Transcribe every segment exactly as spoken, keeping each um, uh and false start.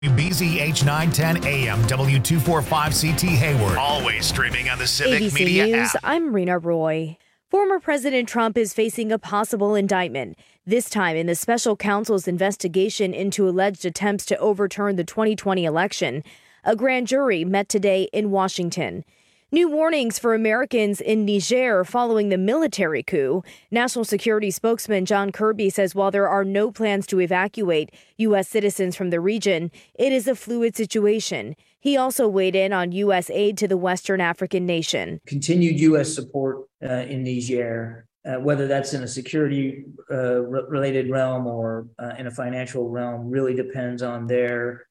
B Z H nine ten A M, W two forty-five C T Hayward. Always streaming on the Civic A B C Media News, app. I'm Rena Roy. Former President Trump is facing a possible indictment, this time in the special counsel's investigation into alleged attempts to overturn the twenty twenty election. A grand jury met today in Washington. New warnings for Americans in Niger following the military coup. National Security spokesman John Kirby says while there are no plans to evacuate U S citizens from the region, it is a fluid situation. He also weighed in on U S aid to the Western African nation. Continued U S support uh, in Niger, uh, whether that's in a security uh, re- related realm or uh, in a financial realm, really depends on their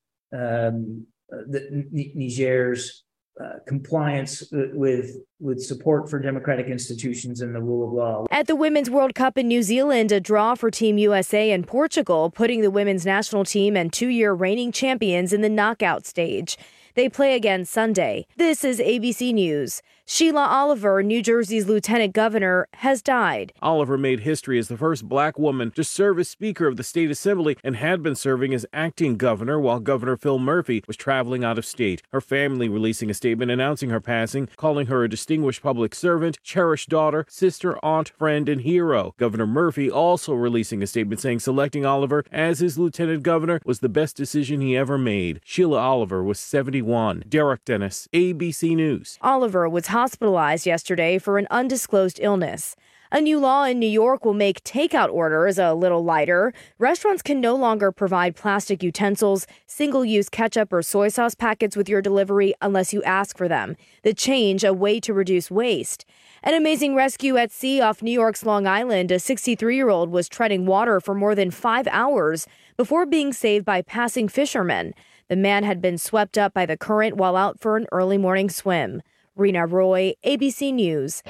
um, the, N- Niger's Uh, compliance with with support for democratic institutions and the rule of law. At the Women's World Cup in New Zealand, a draw for Team U S A and Portugal, putting the women's national team and two-year reigning champions in the knockout stage. They play again Sunday. This is A B C News. Sheila Oliver, New Jersey's lieutenant governor, has died. Oliver made history as the first black woman to serve as Speaker of the State Assembly and had been serving as acting governor while Governor Phil Murphy was traveling out of state. Her family releasing a statement announcing her passing, calling her a distinguished public servant, cherished daughter, sister, aunt, friend, and hero. Governor Murphy also releasing a statement saying selecting Oliver as his lieutenant governor was the best decision he ever made. Sheila Oliver was seventy-one. Derek Dennis, A B C News. Oliver was hospitalized yesterday for an undisclosed illness. A new law in New York will make takeout orders a little lighter. Restaurants can no longer provide plastic utensils, single-use ketchup or soy sauce packets with your delivery unless you ask for them. The change, a way to reduce waste. An amazing rescue at sea off New York's Long Island. A sixty-three-year-old was treading water for more than five hours before being saved by passing fishermen. The man had been swept up by the current while out for an early morning swim. Rena Roy, A B C News.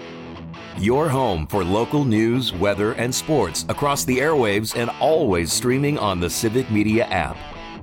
Your home for local news, weather, and sports across the airwaves and always streaming on the Civic Media app.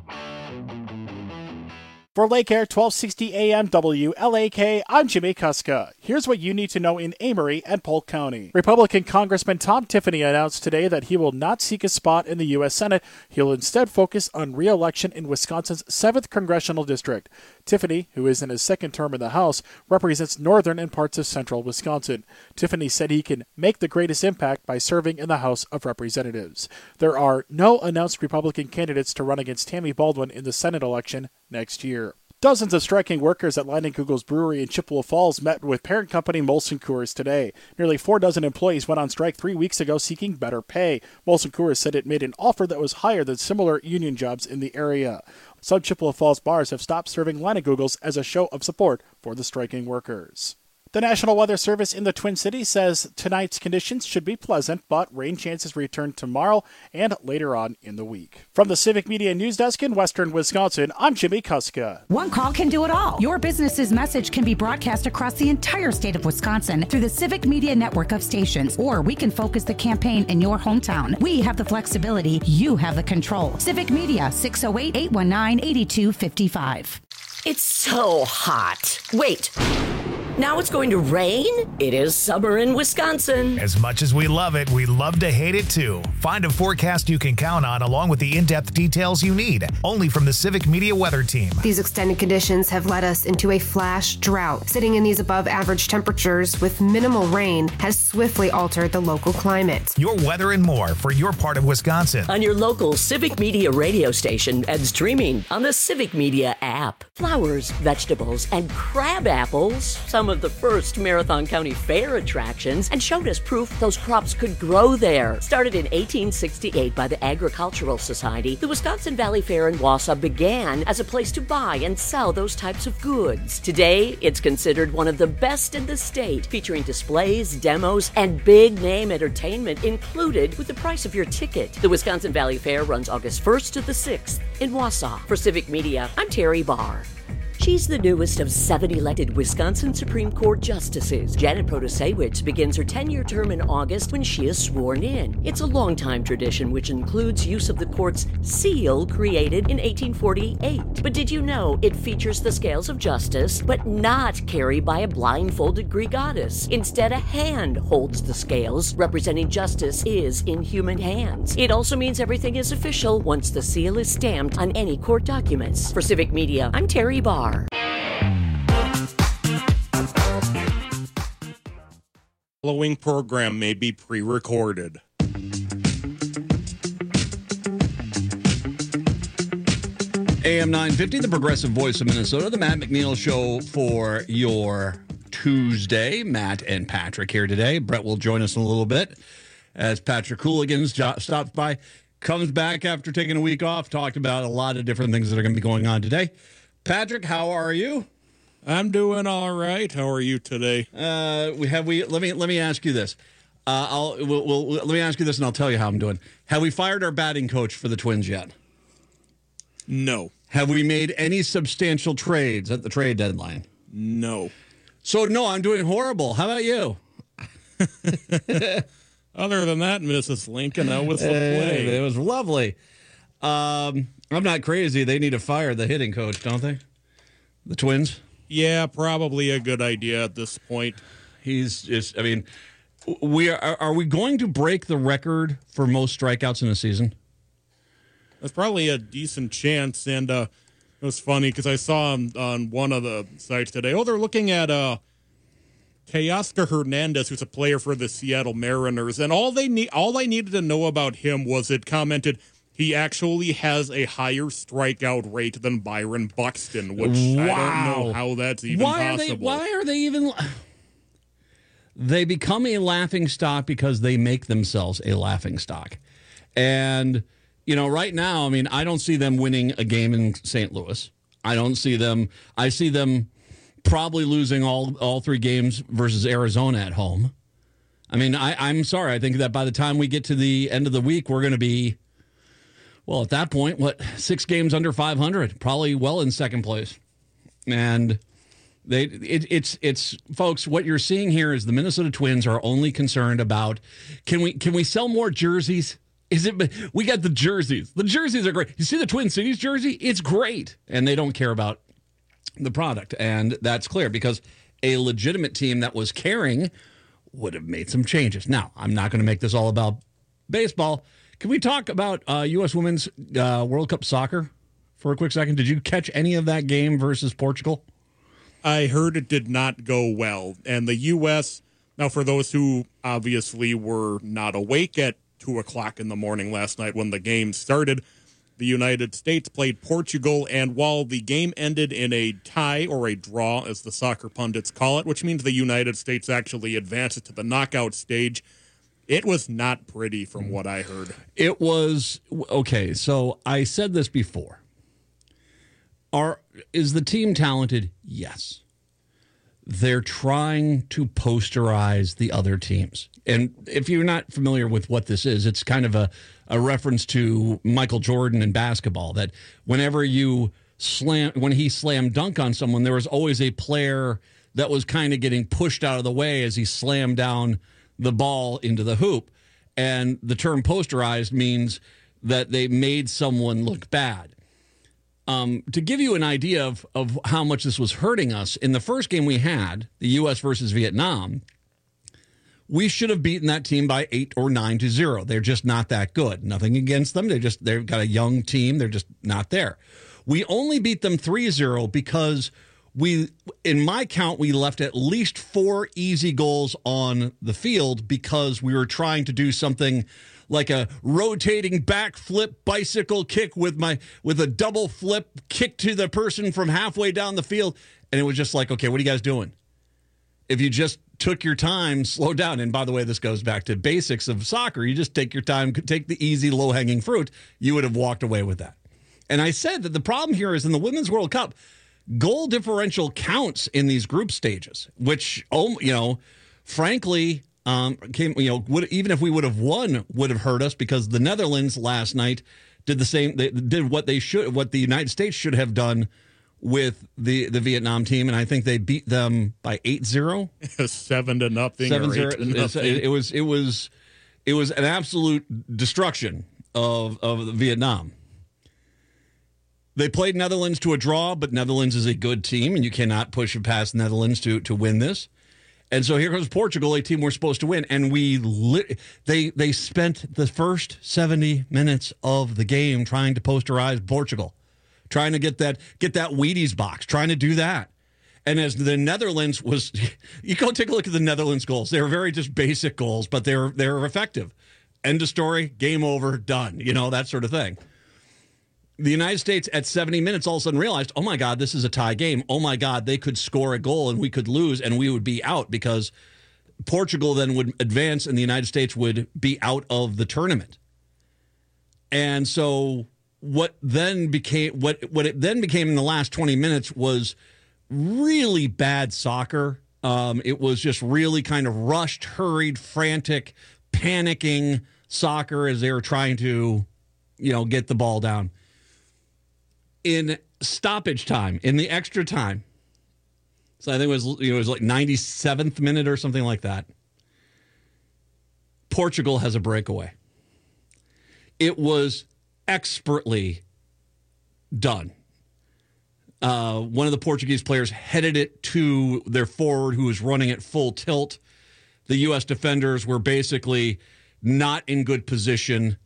For Lake Air twelve sixty A M W L A K, I'm Jimmy Kuska. Here's what you need to know in Amory and Polk County. Republican Congressman Tom Tiffany announced today that he will not seek a spot in the U S Senate. He'll instead focus on re-election in Wisconsin's seventh Congressional District. Tiffany, who is in his second term in the House, represents northern and parts of central Wisconsin. Tiffany said he can make the greatest impact by serving in the House of Representatives. There are no announced Republican candidates to run against Tammy Baldwin in the Senate election next year. Dozens of striking workers at Leinenkugel's Brewery in Chippewa Falls met with parent company Molson Coors today. Nearly four dozen employees went on strike three weeks ago seeking better pay. Molson Coors said it made an offer that was higher than similar union jobs in the area. Some Chippewa Falls bars have stopped serving Leinenkugel's as a show of support for the striking workers. The National Weather Service in the Twin Cities says tonight's conditions should be pleasant, but rain chances return tomorrow and later on in the week. From the Civic Media News Desk in Western Wisconsin, I'm Jimmy Kuska. One call can do it all. Your business's message can be broadcast across the entire state of Wisconsin through the Civic Media network of stations, or we can focus the campaign in your hometown. We have the flexibility. You have the control. Civic Media, six oh eight, eight one nine, eight two five five. It's so hot. Wait. Now it's going to rain? It is summer in Wisconsin. As much as we love it, we love to hate it too. Find a forecast you can count on along with the in-depth details you need. Only from the Civic Media Weather Team. These extended conditions have led us into a flash drought. Sitting in these above average temperatures with minimal rain has swiftly altered the local climate. Your weather and more for your part of Wisconsin. On your local Civic Media radio station and streaming on the Civic Media app. Flowers, vegetables, and crab apples. Some of the first Marathon County Fair attractions and showed us proof those crops could grow there. Started in eighteen sixty-eight by the Agricultural Society, the Wisconsin Valley Fair in Wausau began as a place to buy and sell those types of goods. Today, it's considered one of the best in the state, featuring displays, demos, and big-name entertainment included with the price of your ticket. The Wisconsin Valley Fair runs August first to the sixth in Wausau. For Civic Media, I'm Terry Barr. She's the newest of seven elected Wisconsin Supreme Court justices. Janet Protasewicz begins her ten-year term in August when she is sworn in. It's a long-time tradition which includes use of the court's seal created in eighteen forty-eight. But did you know it features the scales of justice, but not carried by a blindfolded Greek goddess? Instead, a hand holds the scales, representing justice is in human hands. It also means everything is official once the seal is stamped on any court documents. For Civic Media, I'm Terry Barr. Following program may be pre-recorded. A M nine fifty, the Progressive Voice of Minnesota, the Matt McNeil Show for your Tuesday. Matt and Patrick here today. Brett will join us in a little bit as Patrick Hooligans stops by, comes back after taking a week off, talked about a lot of different things that are going to be going on today. Patrick, how are you? I'm doing all right. How are you today? Uh, we have we. Let me let me ask you this. Uh, I'll we'll, we'll, let me ask you this, and I'll tell you how I'm doing. Have we fired our batting coach for the Twins yet? No. Have we made any substantial trades at the trade deadline? No. So no, I'm doing horrible. How about you? Other than that, Missus Lincoln, how was the play? It was lovely. Um, I'm not crazy. They need to fire the hitting coach, don't they? The Twins? Yeah, probably a good idea at this point. He's just, I mean, we are, are we going to break the record for most strikeouts in a season? That's probably a decent chance. And uh, it was funny because I saw on, on one of the sites today, oh, they're looking at uh, Teoscar Hernandez, who's a player for the Seattle Mariners. And all they need, all I needed to know about him was it commented, he actually has a higher strikeout rate than Byron Buxton, which wow. I don't know how that's even why possible. Are they, why are they even... They become a laughing stock because they make themselves a laughing stock. And, you know, right now, I mean, I don't see them winning a game in Saint Louis. I don't see them... I see them probably losing all, all three games versus Arizona at home. I mean, I, I'm sorry. I think that by the time we get to the end of the week, we're going to be... Well, at that point, what, six games under five hundred, probably well in second place. And they, it, it's, it's, folks, what you're seeing here is the Minnesota Twins are only concerned about, can we, can we sell more jerseys? Is it, we got the jerseys. The jerseys are great. You see the Twin Cities jersey? It's great. And they don't care about the product. And that's clear because a legitimate team that was caring would have made some changes. Now, I'm not going to make this all about baseball. Can we talk about uh, U S Women's uh, World Cup soccer for a quick second? Did you catch any of that game versus Portugal? I heard it did not go well. And the U S, now for those who obviously were not awake at two o'clock in the morning last night when the game started, the United States played Portugal, and while the game ended in a tie or a draw, as the soccer pundits call it, which means the United States actually advances to the knockout stage, it was not pretty from what I heard. It was, okay, so I said this before. Are is the team talented? Yes. They're trying to posterize the other teams. And if you're not familiar with what this is, it's kind of a, a reference to Michael Jordan in basketball, that whenever you slam, when he slammed dunk on someone, there was always a player that was kind of getting pushed out of the way as he slammed down the ball into the hoop. And the term posterized means that they made someone look bad. Um, to give you an idea of, of how much this was hurting us, in the first game we had, the U S versus Vietnam, we should have beaten that team by eight or nine to zero. They're just not that good. Nothing against them. They're just, they've got a young team. They're just not there. We only beat them three zero because we, in my count, we left at least four easy goals on the field because we were trying to do something like a rotating backflip bicycle kick with my with a double flip kick to the person from halfway down the field. And it was just like, okay, what are you guys doing? If you just took your time, slow down. And by the way, this goes back to basics of soccer. You just take your time, take the easy, low-hanging fruit. You would have walked away with that. And I said that the problem here is in the Women's World Cup, goal differential counts in these group stages, which, oh, you know, frankly, um, came, you know, would, even if we would have won, would have hurt us because the Netherlands last night did the same. They did what they should, what the United States should have done with the, the Vietnam team, and I think they beat them by eight zero. Seven to nothing. Seven or zero. eight to nothing. It, it was it was it was an absolute destruction of of Vietnam. They played Netherlands to a draw, but Netherlands is a good team, and you cannot push it past Netherlands to to win this. And so here comes Portugal, a team we're supposed to win, and we lit, they they spent the first seventy minutes of the game trying to posterize Portugal, trying to get that get that Wheaties box, trying to do that. And as the Netherlands was, you go take a look at the Netherlands goals. They were very just basic goals, but they were they were effective. End of story, game over, done. You know, that sort of thing. The United States at seventy minutes all of a sudden realized, oh, my God, this is a tie game. Oh, my God, they could score a goal and we could lose and we would be out because Portugal then would advance and the United States would be out of the tournament. And so what then became what what it then became in the last twenty minutes was really bad soccer. Um, it was just really kind of rushed, hurried, frantic, panicking soccer as they were trying to, you know, get the ball down. In stoppage time, in the extra time, so I think it was, you know, it was like ninety-seventh minute or something like that, Portugal has a breakaway. It was expertly done. Uh, one of the Portuguese players headed it to their forward who was running at full tilt. The U S defenders were basically not in good position.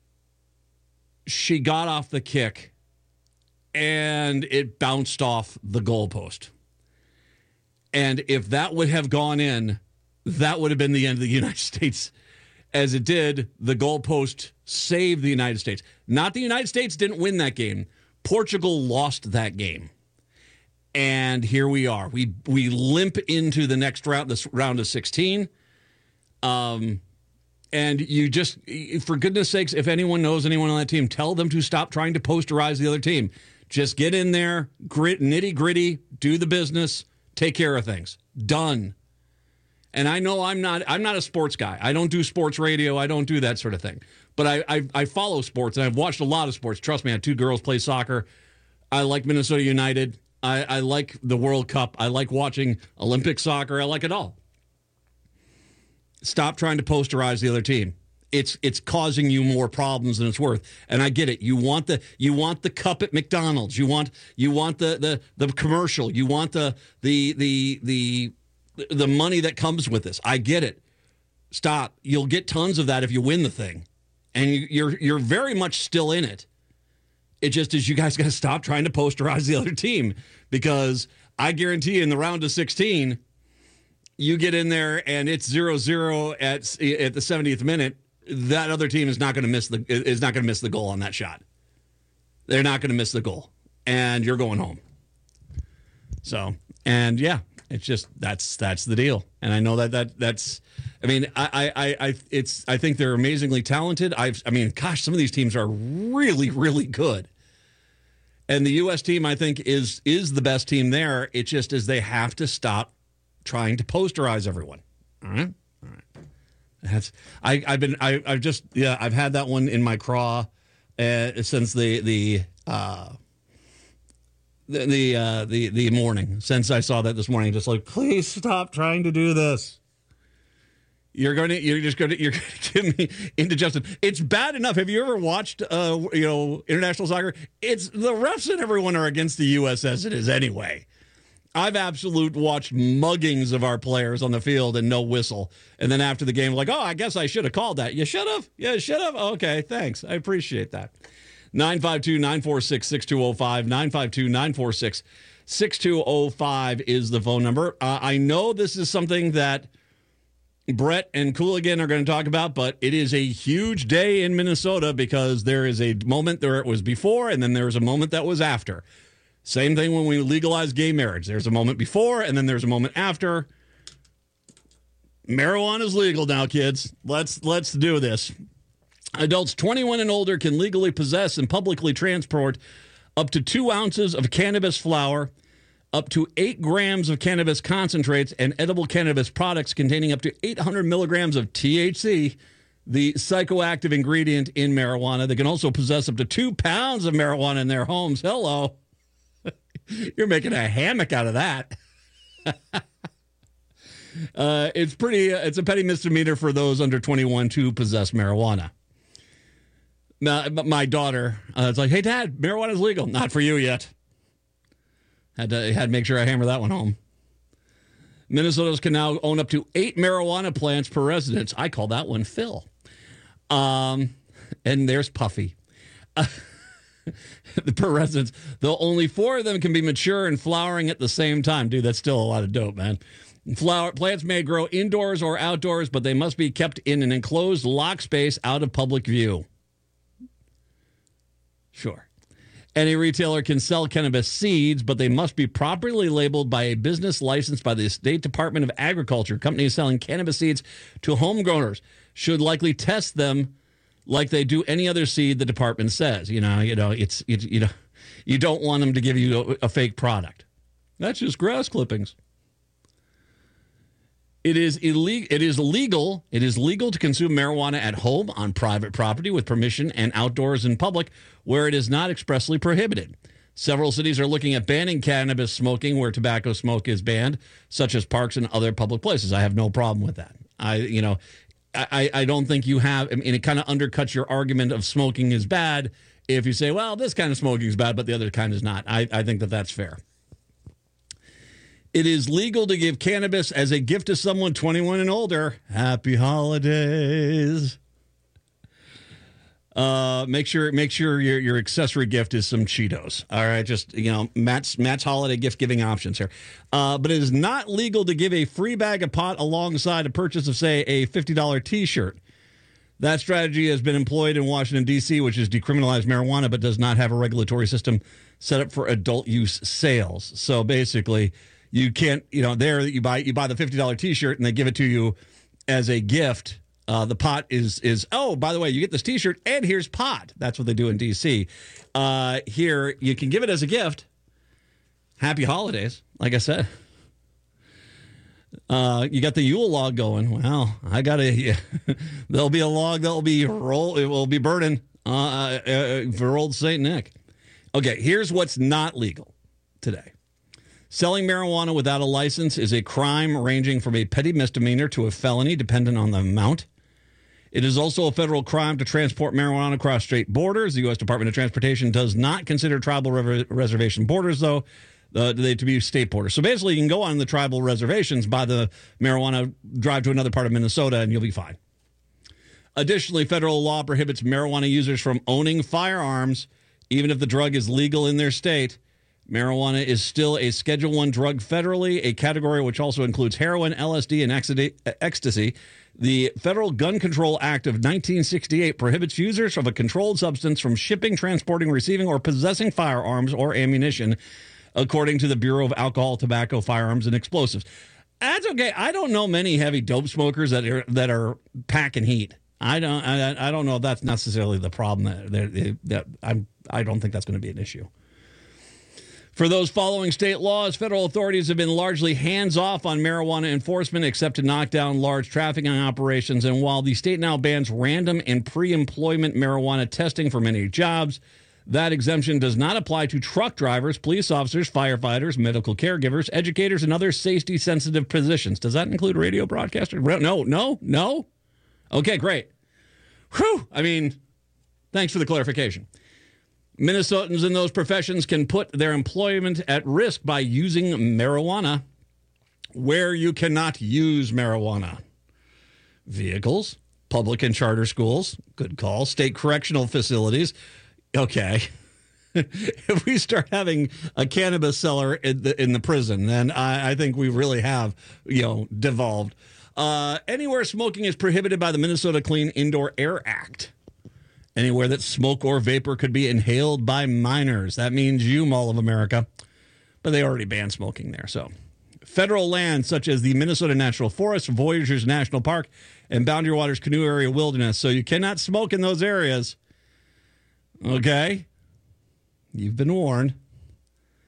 She got off the kick and it bounced off the goalpost. And if that would have gone in, that would have been the end of the United States. As it did, the goalpost saved the United States. Not the United States didn't win that game. Portugal lost that game. And here we are. We we limp into the next round, this round of sixteen. Um, and you just, for goodness sakes, if anyone knows anyone on that team, tell them to stop trying to posterize the other team. Just get in there, grit, nitty gritty, do the business, take care of things. Done. And I know I'm not I'm not a sports guy. I don't do sports radio. I don't do that sort of thing. But I, I I follow sports, and I've watched a lot of sports. Trust me, I have two girls play soccer. I like Minnesota United. I, I like the World Cup. I like watching Olympic soccer. I like it all. Stop trying to posterize the other team. It's it's causing you more problems than it's worth. And I get it. You want the you want the cup at McDonald's. You want you want the the, the commercial. You want the the the the the money that comes with this. I get it. Stop. You'll get tons of that if you win the thing. And you, you're you're very much still in it. It just is you guys got to stop trying to posterize the other team, because I guarantee you in the round of sixteen, you get in there and it's zero zero at at the seventieth minute. That other team is not going to miss the is not going to miss the goal on that shot. They're not going to miss the goal, and you're going home. So, and yeah, it's just that's that's the deal. And I know that that that's. I mean, I I I it's I think they're amazingly talented. I've I mean, gosh, some of these teams are really really good. And the U S team, I think, is is the best team there. It just is they have to stop trying to posterize everyone. All right. All right. That's, I, I've been, I, I've just, yeah, I've had that one in my craw uh, since the the uh, the the, uh, the the morning. Since I saw that this morning, just like, please stop trying to do this. You're going to, you're just going to, you're going to give me indigestion. It's bad enough. Have you ever watched, uh, you know, international soccer? It's the refs and everyone are against the U S as it is anyway. I've absolute watched muggings of our players on the field and no whistle. And then after the game, like, oh, I guess I should have called that. You should have? Yeah, you should have? Okay, thanks. I appreciate that. nine five two, nine four six, six two zero five. nine five two, nine four six, six two zero five is the phone number. Uh, I know this is something that Brett and Cooligan are going to talk about, but it is a huge day in Minnesota because there is a moment where it was before and then there's a moment that was after. Same thing when we legalize gay marriage. There's a moment before, and then there's a moment after. Marijuana is legal now, kids. Let's let's do this. Adults twenty-one and older can legally possess and publicly transport up to two ounces of cannabis flower, up to eight grams of cannabis concentrates, and edible cannabis products containing up to eight hundred milligrams of T H C, the psychoactive ingredient in marijuana. They can also possess up to two pounds of marijuana in their homes. Hello. You're making a hammock out of that. uh, it's pretty. Uh, it's a petty misdemeanor for those under twenty-one to possess marijuana. My, my daughter, uh, it's like, hey, Dad, marijuana's legal. Not for you yet. Had to had to make sure I hammer that one home. Minnesotans can now own up to eight marijuana plants per residence. I call that one Phil. Um, and there's Puffy. Uh, per residence, though only four of them can be mature and flowering at the same time. Dude, that's still a lot of dope, man. Flower plants may grow indoors or outdoors, but they must be kept in an enclosed lock space out of public view. Sure. Any retailer can sell cannabis seeds, but they must be properly labeled by a business licensed by the State Department of Agriculture. Companies selling cannabis seeds to homegrowners should likely test them like they do any other seed the department says. You know, you know, it's it, you know, you don't want them to give you a, a fake product. That's just grass clippings. It is illegal. It is legal. It is legal to consume marijuana at home, on private property, with permission, and outdoors in public, where it is not expressly prohibited. Several cities are looking at banning cannabis smoking where tobacco smoke is banned, such as parks and other public places. I have no problem with that. I, you know, I, I don't think you have. I mean, it kind of undercuts your argument of smoking is bad if you say, well, this kind of smoking is bad, but the other kind is not. I, I think that that's fair. It is legal to give cannabis as a gift to someone twenty-one and older. Happy holidays. Uh, make sure make sure your, your accessory gift is some Cheetos. All right, just, you know, Matt's Matt's holiday gift giving options here. Uh, but it is not legal to give a free bag of pot alongside a purchase of, say, a fifty dollars T-shirt. That strategy has been employed in Washington, D C, which has decriminalized marijuana but does not have a regulatory system set up for adult use sales. So basically, you can't, you know, there you buy you buy the fifty dollars T-shirt and they give it to you as a gift. Uh, the pot is, is, oh, by the way, you get this T-shirt and here's pot. That's what they do in D C. Uh, here, you can give it as a gift. Happy holidays, like I said. Uh, you got the Yule log going. Well, I got to, yeah. There'll be a log that'll be roll. It will be burning uh, uh, for old Saint Nick. Okay, here's what's not legal today. Selling marijuana without a license is a crime ranging from a petty misdemeanor to a felony, dependent on the amount. It is also a federal crime to transport marijuana across state borders. The U S Department of Transportation does not consider tribal re- reservation borders, though, uh, they to be state borders. So basically, you can go on the tribal reservations, buy the marijuana, drive to another part of Minnesota, and you'll be fine. Additionally, federal law prohibits marijuana users from owning firearms, even if the drug is legal in their state. Marijuana is still a Schedule One drug federally, a category which also includes heroin, L S D, and ecstasy. The Federal Gun Control Act of nineteen sixty-eight prohibits users of a controlled substance from shipping, transporting, receiving, or possessing firearms or ammunition, according to the Bureau of Alcohol, Tobacco, Firearms, and Explosives. That's okay. I don't know many heavy dope smokers that are that are packing heat. I don't. I, I don't know if that's necessarily the problem. That, that, that I'm. I don't think that's going to be an issue. For those following state laws, federal authorities have been largely hands-off on marijuana enforcement, except to knock down large trafficking operations. And while the state now bans random and pre-employment marijuana testing for many jobs, that exemption does not apply to truck drivers, police officers, firefighters, medical caregivers, educators, and other safety-sensitive positions. Does that include radio broadcasters? No, no, no. Okay, great. Whew. I mean, thanks for the clarification. Minnesotans in those professions can put their employment at risk by using marijuana where you cannot use marijuana. Vehicles, public and charter schools, good call, state correctional facilities. Okay. If we start having a cannabis seller in the, in the prison, then I, I think we really have, you know, devolved. Uh, anywhere smoking is prohibited by the Minnesota Clean Indoor Air Act. Anywhere that smoke or vapor could be inhaled by minors. That means you, Mall of America. But they already banned smoking there. So, federal lands such as the Minnesota National Forest, Voyageurs National Park, and Boundary Waters Canoe Area Wilderness. So you cannot smoke in those areas. Okay? You've been warned.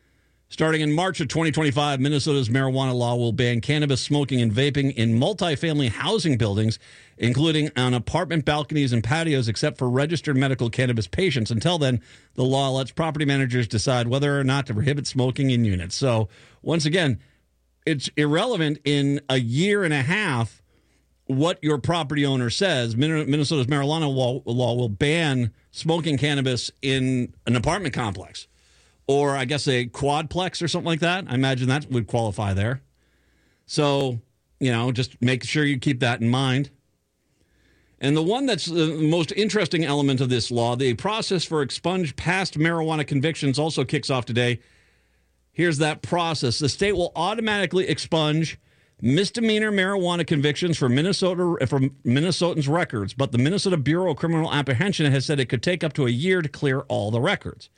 Starting in March of twenty twenty-five, Minnesota's marijuana law will ban cannabis smoking and vaping in multifamily housing buildings, including on apartment balconies and patios, except for registered medical cannabis patients. Until then, the law lets property managers decide whether or not to prohibit smoking in units. So, once again, it's irrelevant in a year and a half what your property owner says. Minnesota's marijuana law, law will ban smoking cannabis in an apartment complex, or I guess a quadplex or something like that. I imagine that would qualify there. So, you know, just make sure you keep that in mind. And the one that's the most interesting element of this law, the process for expunge past marijuana convictions, also kicks off today. Here's that process. The state will automatically expunge misdemeanor marijuana convictions for Minnesota from Minnesotans' records, but the Minnesota Bureau of Criminal Apprehension has said it could take up to a year to clear all the records.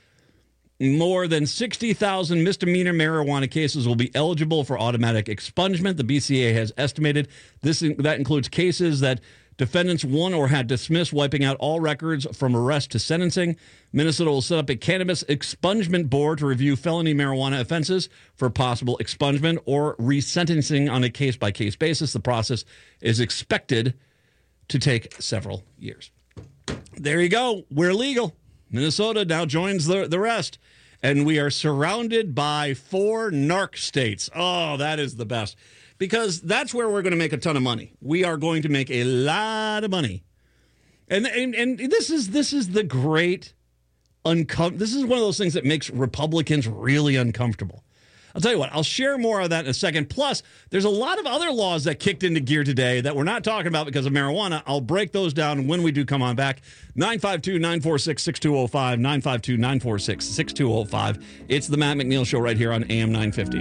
More than sixty thousand misdemeanor marijuana cases will be eligible for automatic expungement. The B C A has estimated this that includes cases that defendants won or had dismissed, wiping out all records from arrest to sentencing. Minnesota will set up a cannabis expungement board to review felony marijuana offenses for possible expungement or resentencing on a case-by-case basis. The process is expected to take several years. There you go. We're legal. Minnesota now joins the, the rest. And we are surrounded by four narc states. Oh, that is the best. Because that's where we're going to make a ton of money. We are going to make a lot of money. And and, and this is this is the great uncom- this is one of those things that makes Republicans really uncomfortable. I'll tell you what, I'll share more of that in a second. Plus, there's a lot of other laws that kicked into gear today that we're not talking about because of marijuana. I'll break those down when we do come on back. nine five two, nine four six, six two zero five, nine five two, nine four six, six two zero five. It's the Matt McNeil Show right here on A M nine fifty.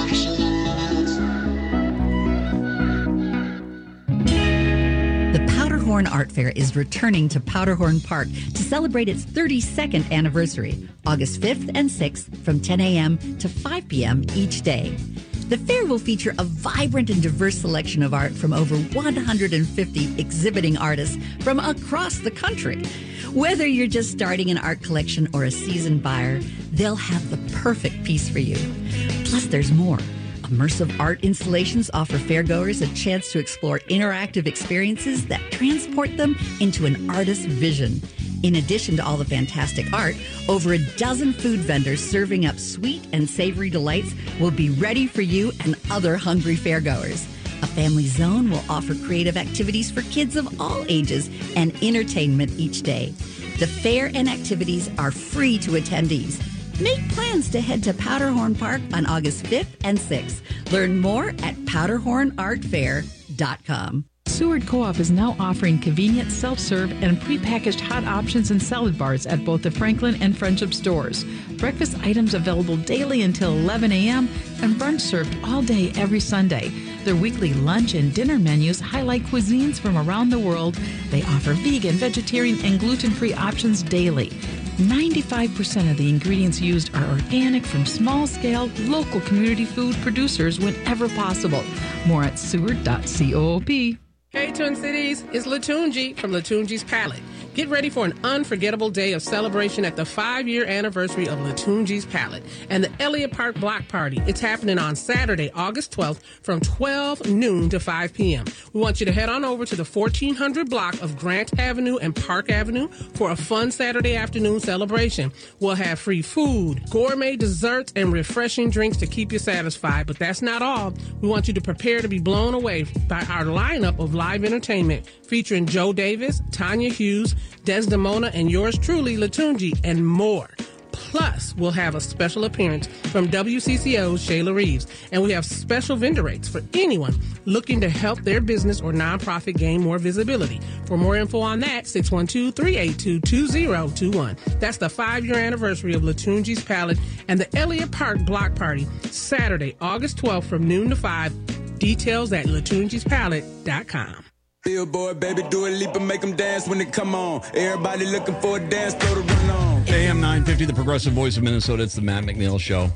The Powderhorn Art Fair is returning to Powderhorn Park to celebrate its thirty-second anniversary, August fifth and sixth from ten a.m. to five p.m. each day. The fair will feature a vibrant and diverse selection of art from over one hundred fifty exhibiting artists from across the country. Whether you're just starting an art collection or a seasoned buyer, they'll have the perfect piece for you. Plus, there's more. Immersive art installations offer fairgoers a chance to explore interactive experiences that transport them into an artist's vision. In addition to all the fantastic art, over a dozen food vendors serving up sweet and savory delights will be ready for you and other hungry fairgoers. A family zone will offer creative activities for kids of all ages and entertainment each day. The fair and activities are free to attendees. Make plans to head to Powderhorn Park on August fifth and sixth. Learn more at powderhorn art fair dot com. Seward Co-op is now offering convenient self-serve and prepackaged hot options and salad bars at both the Franklin and Friendship stores. Breakfast items available daily until eleven a.m. and brunch served all day every Sunday. Their weekly lunch and dinner menus highlight cuisines from around the world. They offer vegan, vegetarian, and gluten-free options daily. ninety-five percent of the ingredients used are organic from small-scale, local community food producers whenever possible. More at seward dot coop. Hey, Twin Cities, it's Latunji from Latunji's Palette. Get ready for an unforgettable day of celebration at the five-year anniversary of Latunji's Palette and the Elliott Park Block Party. It's happening on Saturday, August twelfth from twelve noon to five p.m. We want you to head on over to the fourteen hundred block of Grant Avenue and Park Avenue for a fun Saturday afternoon celebration. We'll have free food, gourmet desserts, and refreshing drinks to keep you satisfied. But that's not all. We want you to prepare to be blown away by our lineup of live entertainment featuring Joe Davis, Tanya Hughes, Desdemona, and yours truly, Latunji, and more. Plus, we'll have a special appearance from W C C O's Shayla Reeves, and we have special vendor rates for anyone looking to help their business or nonprofit gain more visibility. For more info on that, six one two, three eight two, two zero two one. That's the five-year anniversary of Latunji's Palette and the Elliott Park Block Party, Saturday, August twelfth from noon to five. Details at latunjis palette dot com. Billboard, baby, do a leap and make them dance when they come on. Everybody looking for a dance, throw the run on. A M nine fifty, the progressive voice of Minnesota. It's the Matt McNeil Show.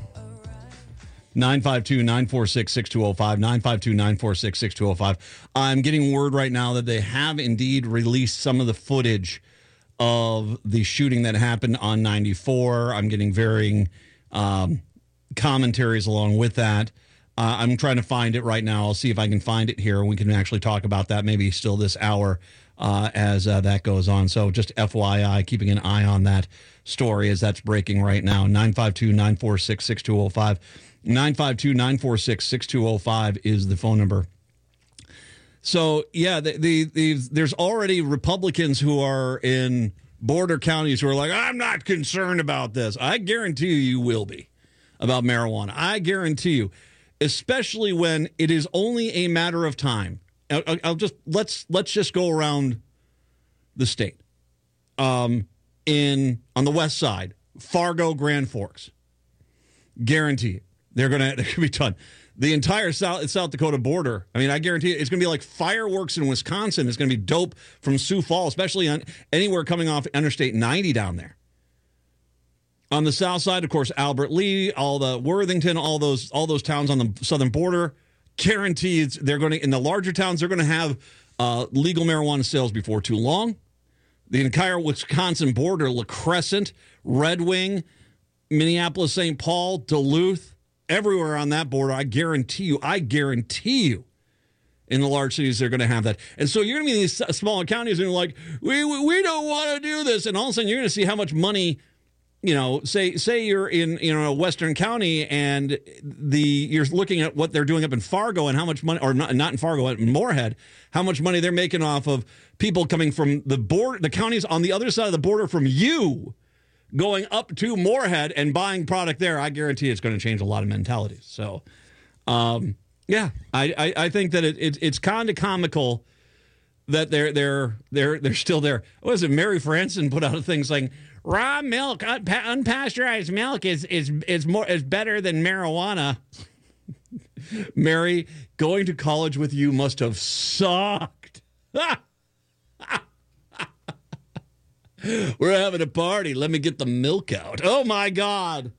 nine five two, nine four six, six two zero five, nine five two, nine four six, six two zero five. I'm getting word right now that they have indeed released some of the footage of the shooting that happened on ninety-four. I'm getting varying um, commentaries along with that. Uh, I'm trying to find it right now. I'll see if I can find it here, and we can actually talk about that maybe still this hour uh, as uh, that goes on. So just F Y I, keeping an eye on that story as that's breaking right now. nine five two, nine four six, six two zero five. nine five two, nine four six, six two zero five is the phone number. So, yeah, the, the, the there's already Republicans who are in border counties who are like, I'm not concerned about this. I guarantee you you will be about marijuana. I guarantee you. Especially when it is only a matter of time. I'll, I'll just let's let's just go around the state. Um, in on the west side, Fargo, Grand Forks, guarantee they're gonna there could be a ton. The entire South South Dakota border. I mean, I guarantee it's gonna be like fireworks in Wisconsin. It's gonna be dope from Sioux Falls, especially on anywhere coming off Interstate ninety down there. On the south side, of course, Albert Lee, all the Worthington, all those all those towns on the southern border, guaranteed they're going to, in the larger towns, they're going to have uh, legal marijuana sales before too long. The entire Wisconsin border, La Crescent, Red Wing, Minneapolis, Saint Paul, Duluth, everywhere on that border, I guarantee you, I guarantee you, in the large cities, they're going to have that. And so you're going to be in these smaller counties and you're like, we, we, we don't want to do this. And all of a sudden, you're going to see how much money. You know, say say you're in you know a Western county and the you're looking at what they're doing up in Fargo and how much money, or not not in Fargo, in Moorhead, how much money they're making off of people coming from the border, the counties on the other side of the border from you, going up to Moorhead and buying product there. I guarantee it's going to change a lot of mentalities. So, um, yeah, I, I I think that it, it it's kind of comical that they're they're they're they're still there. What was it? Mary Franson put out a thing saying, raw milk, unpa- unpasteurized milk is is is more is better than marijuana. Mary, going to college with you must have sucked. We're having a party. Let me get the milk out. Oh my God.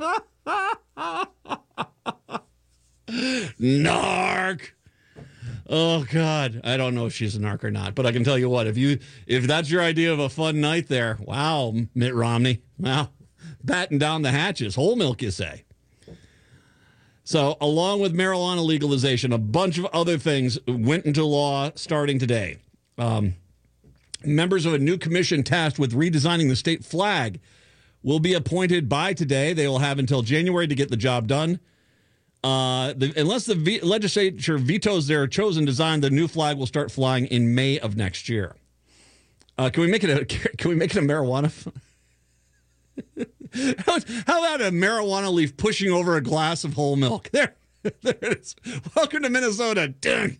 Narc. Oh God, I don't know if she's a narc or not, but I can tell you what, if you if that's your idea of a fun night there, wow, Mitt Romney, wow, batten down the hatches, whole milk, you say. So, along with marijuana legalization, a bunch of other things went into law starting today. Um, members of a new commission tasked with redesigning the state flag will be appointed by today. They will have until January to get the job done. Uh, the, unless the v- legislature vetoes their chosen design, the new flag will start flying in May of next year. Uh, can we make it a can we make it a marijuana? how, how about a marijuana leaf pushing over a glass of whole milk? There, there it is. Welcome to Minnesota. Dun.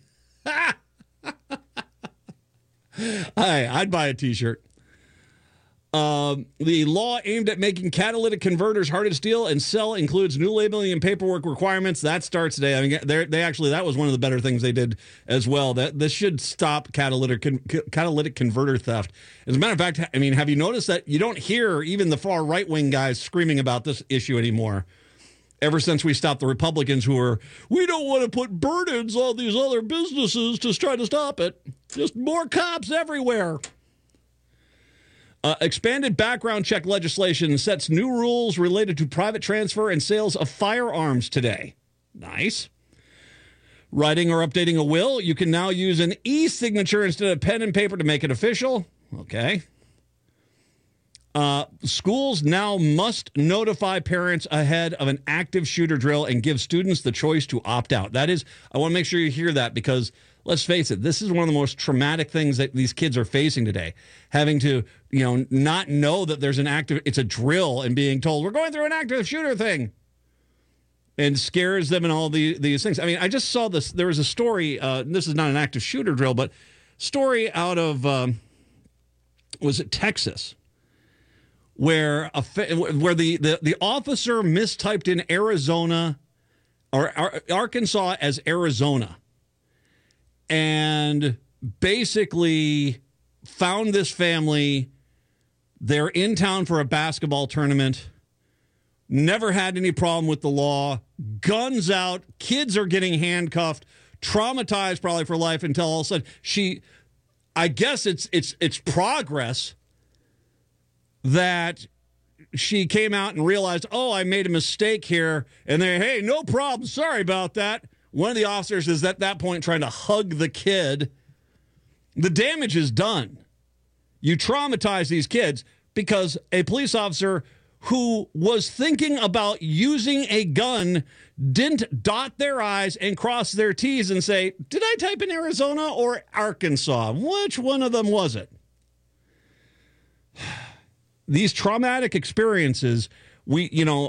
Hi, I'd buy a T-shirt. Um, the law aimed at making catalytic converters harder to steal and sell includes new labeling and paperwork requirements. That starts today. I mean, they actually that was one of the better things they did as well. That this should stop catalytic con, catalytic converter theft. As a matter of fact, I mean, have you noticed that you don't hear even the far right wing guys screaming about this issue anymore? Ever since we stopped the Republicans who are, we don't want to put burdens on these other businesses to try to stop it. Just more cops everywhere. Uh, expanded background check legislation sets new rules related to private transfer and sales of firearms today. Nice. Writing or updating a will, you can now use an e-signature instead of pen and paper to make it official. Okay. Uh, schools now must notify parents ahead of an active shooter drill and give students the choice to opt out. That is, I want to make sure you hear that because let's face it, this is one of the most traumatic things that these kids are facing today. Having to, you know, not know that there's an active, it's a drill and being told, we're going through an active shooter thing. And scares them and all the, these things. I mean, I just saw this, there was a story, uh, this is not an active shooter drill, but story out of, um, was it Texas? Where a, where the, the, the officer mistyped in Arizona or Arkansas as Arizona. And basically found this family. They're in town for a basketball tournament. Never had any problem with the law. Guns out. Kids are getting handcuffed. Traumatized probably for life until all of a sudden she, I guess it's it's it's progress that she came out and realized, oh, I made a mistake here. And they, hey, no problem. Sorry about that. One of the officers is at that point trying to hug the kid. The damage is done. You traumatize these kids because a police officer who was thinking about using a gun didn't dot their I's and cross their T's and say, did I type in Arizona or Arkansas? Which one of them was it? These traumatic experiences, we, you know,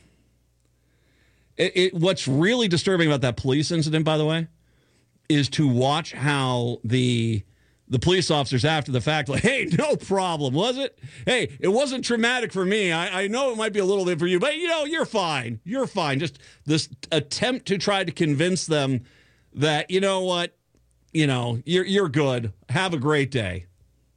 it, it, what's really disturbing about that police incident, by the way, is to watch how the the police officers after the fact, like, hey, no problem, was it? Hey, it wasn't traumatic for me. I, I know it might be a little bit for you, but, you know, you're fine. You're fine. Just this attempt to try to convince them that, you know what, you know, you're you're good. Have a great day.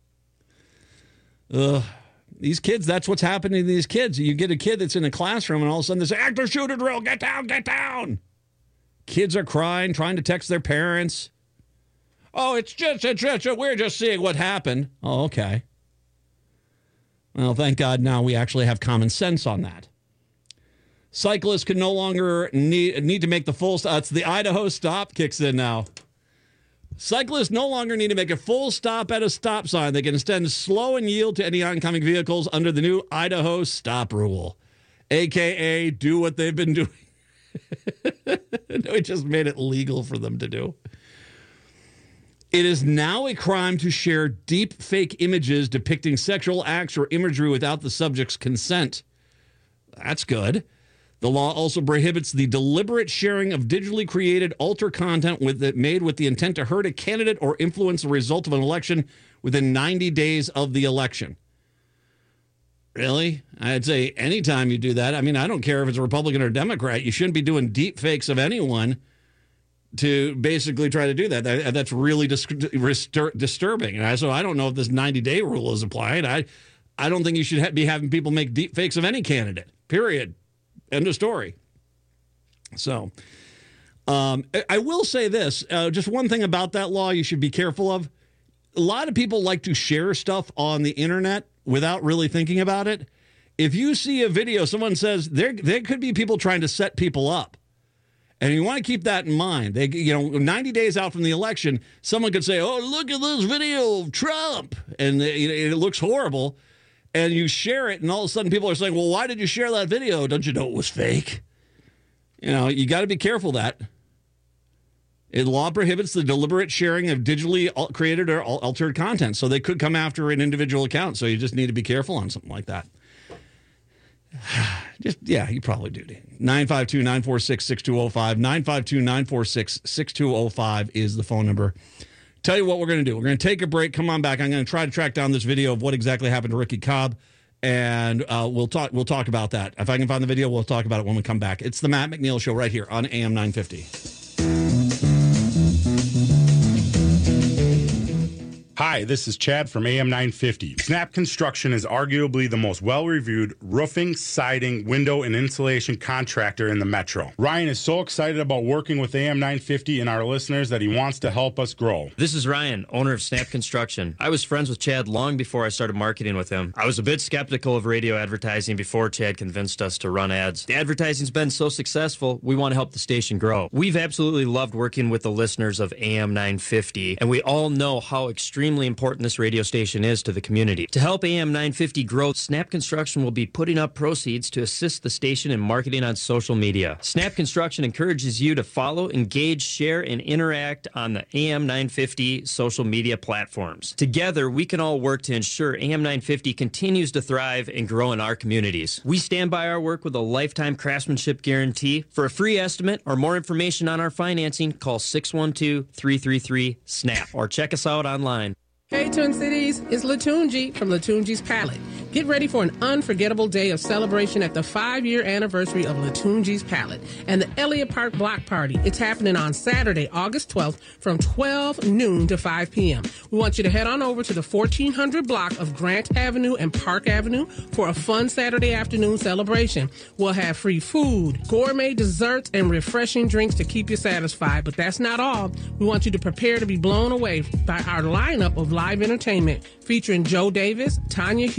Ugh. These kids, that's what's happening to these kids. You get a kid that's in a classroom and all of a sudden they say, active shooter drill, get down, get down. Kids are crying, trying to text their parents. Oh, it's just, it's just, we're just seeing what happened. Oh, okay. Well, thank God now we actually have common sense on that. Cyclists can no longer need, need to make the full stop. It's the Idaho stop kicks in now. Cyclists no longer need to make a full stop at a stop sign. They can instead slow and yield to any oncoming vehicles under the new Idaho stop rule, a k a do what they've been doing. We just made it legal for them to do. It is now a crime to share deep fake images depicting sexual acts or imagery without the subject's consent. That's good. The law also prohibits the deliberate sharing of digitally created alter content with it made with the intent to hurt a candidate or influence the result of an election within ninety days of the election. Really? I'd say anytime you do that, I mean, I don't care if it's a Republican or Democrat, you shouldn't be doing deep fakes of anyone to basically try to do that. that that's really dis- disturbing. And I, so I don't know if this ninety-day rule is applied. I, I don't think you should ha- be having people make deep fakes of any candidate, period. End of story. So um, I will say this, uh, just one thing about that law you should be careful of. A lot of people like to share stuff on the internet without really thinking about it. If you see a video, someone says there, there could be people trying to set people up. And you want to keep that in mind. They, you know, ninety days out from the election, someone could say, oh, look at this video of Trump. And it, it looks horrible. And you share it, and all of a sudden people are saying, well, why did you share that video? Don't you know it was fake? You know, you got to be careful of that. The law prohibits the deliberate sharing of digitally created or altered content. So they could come after an individual account. So you just need to be careful on something like that. Just, yeah, you probably do. nine five two, nine four six, six two zero five. nine five two, nine four six, six two zero five is the phone number. Tell you what we're going to do. We're going to take a break. Come on back. I'm going to try to track down this video of what exactly happened to Ricky Cobb, and uh, we'll talk. We'll talk about that. If I can find the video, we'll talk about it when we come back. It's the Matt McNeil Show right here on A M nine fifty. Hi, this is Chad from A M nine fifty. Snap Construction is arguably the most well-reviewed roofing, siding, window, and insulation contractor in the metro. Ryan is so excited about working with A M nine fifty and our listeners that he wants to help us grow. This is Ryan, owner of Snap Construction. I was friends with Chad long before I started marketing with him. I was a bit skeptical of radio advertising before Chad convinced us to run ads. The advertising's been so successful, we want to help the station grow. We've absolutely loved working with the listeners of A M nine fifty, and we all know how extremely important this radio station is to the community. To help A M nine fifty grow, Snap Construction will be putting up proceeds to assist the station in marketing on social media. Snap Construction encourages you to follow, engage, share, and interact on the A M nine fifty social media platforms. Together, we can all work to ensure A M nine fifty continues to thrive and grow in our communities. We stand by our work with a lifetime craftsmanship guarantee. For a free estimate or more information on our financing, call six one two, three three three, SNAP or check us out online. Hey, Twin Cities, it's Latunji from Latunji's Palette. Get ready for an unforgettable day of celebration at the five-year anniversary of Latunji's Palette and the Elliott Park Block Party. It's happening on Saturday, August twelfth from twelve noon to five p.m. We want you to head on over to the fourteen hundred block of Grant Avenue and Park Avenue for a fun Saturday afternoon celebration. We'll have free food, gourmet desserts, and refreshing drinks to keep you satisfied. But that's not all. We want you to prepare to be blown away by our lineup of live entertainment featuring Joe Davis, Tanya Hughes,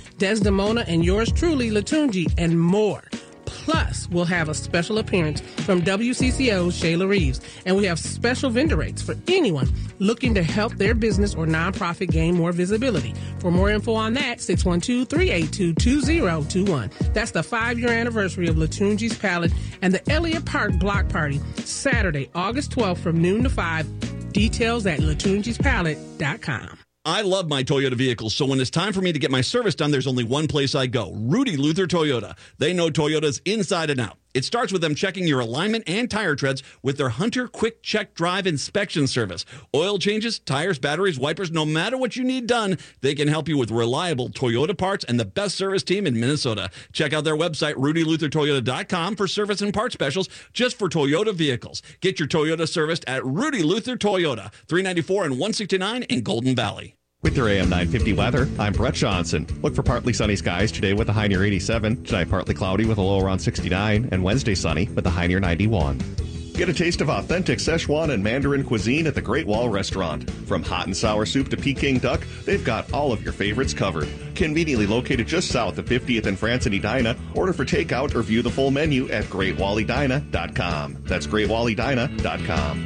Desdemona and yours truly, Latunji, and more. Plus, we'll have a special appearance from W C C O's Shayla Reeves, and we have special vendor rates for anyone looking to help their business or nonprofit gain more visibility. For more info on that, six one two, three eight two, two zero two one. That's the five-year anniversary of Latunji's Palette and the Elliott Park Block Party, Saturday, August twelfth from noon to five. Details at latunjis palette dot com. I love my Toyota vehicles, so when it's time for me to get my service done, there's only one place I go, Rudy Luther Toyota. They know Toyotas inside and out. It starts with them checking your alignment and tire treads with their Hunter Quick Check Drive inspection service. Oil changes, tires, batteries, wipers, no matter what you need done, they can help you with reliable Toyota parts and the best service team in Minnesota. Check out their website, rudy luther toyota dot com, for service and part specials just for Toyota vehicles. Get your Toyota serviced at Rudy Luther Toyota, three ninety-four and one sixty-nine in Golden Valley. With your A M nine fifty weather, I'm Brett Johnson. Look for partly sunny skies today with a high near eighty-seven. Tonight, partly cloudy with a low around sixty-nine. And Wednesday, sunny with a high near ninety-one. Get a taste of authentic Szechuan and Mandarin cuisine at the Great Wall Restaurant. From hot and sour soup to Peking duck, they've got all of your favorites covered. Conveniently located just south of fiftieth and France in Edina. Order for takeout or view the full menu at great wall edina dot com. That's great wall edina dot com.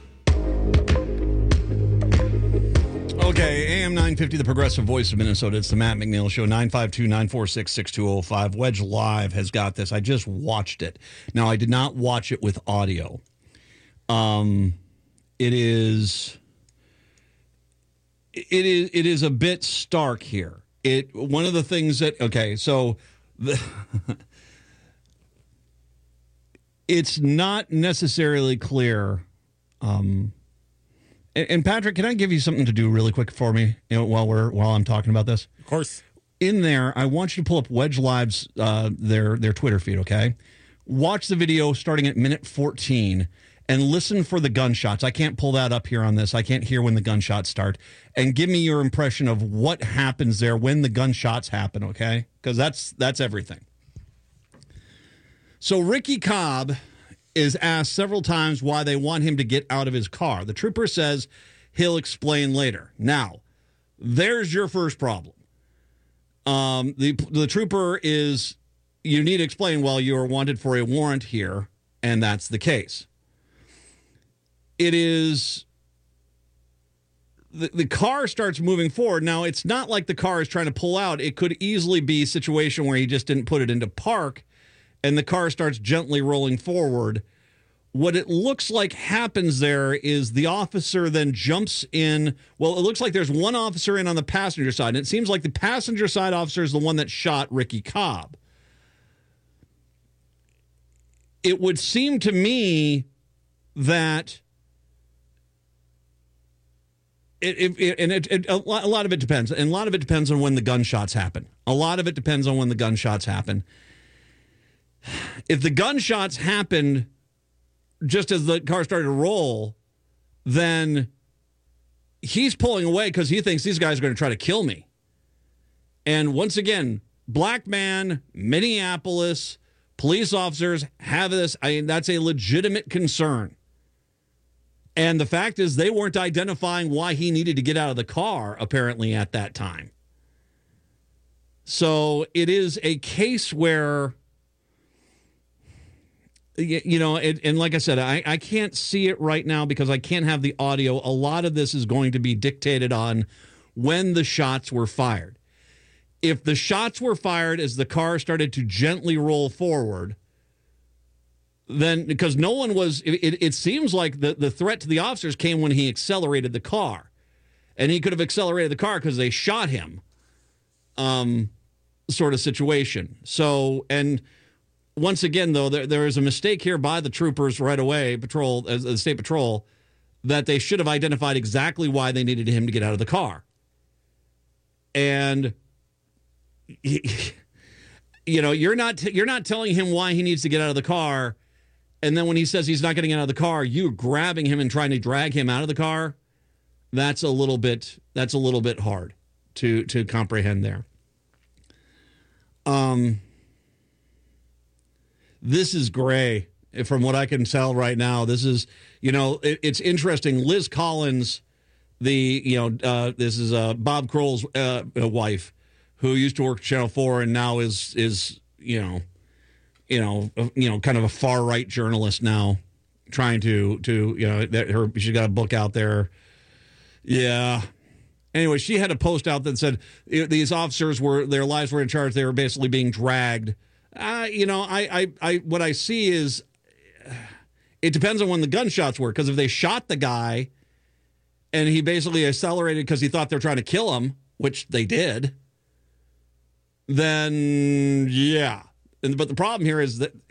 Okay, A M nine fifty, the progressive voice of Minnesota. It's the Matt McNeil Show, nine five two, nine four six, six two zero five. Wedge Live has got this. I just watched it. Now, I did not watch it with audio. Um, it is, it is, it is a bit stark here. It, one of the things that, okay, so the, it's not necessarily clear, um, and Patrick, can I give you something to do really quick for me, you know, while we're while I'm talking about this? Of course. In there, I want you to pull up Wedge Live's uh, their their Twitter feed. Okay, watch the video starting at minute fourteen and listen for the gunshots. I can't pull that up here on this. I can't hear when the gunshots start. And give me your impression of what happens there when the gunshots happen. Okay, because that's that's everything. So Ricky Cobb is asked several times why they want him to get out of his car. The trooper says he'll explain later. Now, there's your first problem. Um, the the trooper is, you need to explain, well, you are wanted for a warrant here, and that's the case. It is, the, the car starts moving forward. Now, it's not like the car is trying to pull out. It could easily be a situation where he just didn't put it into park, and the car starts gently rolling forward. What it looks like happens there is the officer then jumps in. Well, it looks like there's one officer in on the passenger side, and it seems like the passenger side officer is the one that shot Ricky Cobb. It would seem to me that it, it, it and it, it, a lot of it depends, and a lot of it depends on when the gunshots happen. A lot of it depends on when the gunshots happen. If the gunshots happened just as the car started to roll, then he's pulling away because he thinks these guys are going to try to kill me. And once again, black man, Minneapolis, police officers have this. I mean, that's a legitimate concern. And the fact is they weren't identifying why he needed to get out of the car, apparently, at that time. So it is a case where, you know, it, and like I said, I, I can't see it right now because I can't have the audio. A lot of this is going to be dictated on when the shots were fired. If the shots were fired as the car started to gently roll forward, then because no one was, it, it seems like the, the threat to the officers came when he accelerated the car. And he could have accelerated the car because they shot him, um, sort of situation. So, and once again, though, there, there is a mistake here by the troopers right away, patrol, as the state patrol, that they should have identified exactly why they needed him to get out of the car. And, you know, you're not you're not telling him why he needs to get out of the car, and then when he says he's not getting out of the car, you grabbing him and trying to drag him out of the car. That's a little bit that's a little bit hard to to comprehend there. Um. This is gray, from what I can tell right now. This is, you know, it, it's interesting. Liz Collins, the, you know, uh, this is uh, Bob Kroll's uh, wife, who used to work at Channel four and now is is you know, you know, you know, kind of a far right journalist now, trying to to you know, that her she's got a book out there. Yeah. Anyway, she had a post out that said these officers were their lives were in charge. They were basically being dragged. Uh, you know, I, I, I, what I see is it depends on when the gunshots were. Because if they shot the guy and he basically accelerated because he thought they were trying to kill him, which they did, then yeah. And, but the problem here is that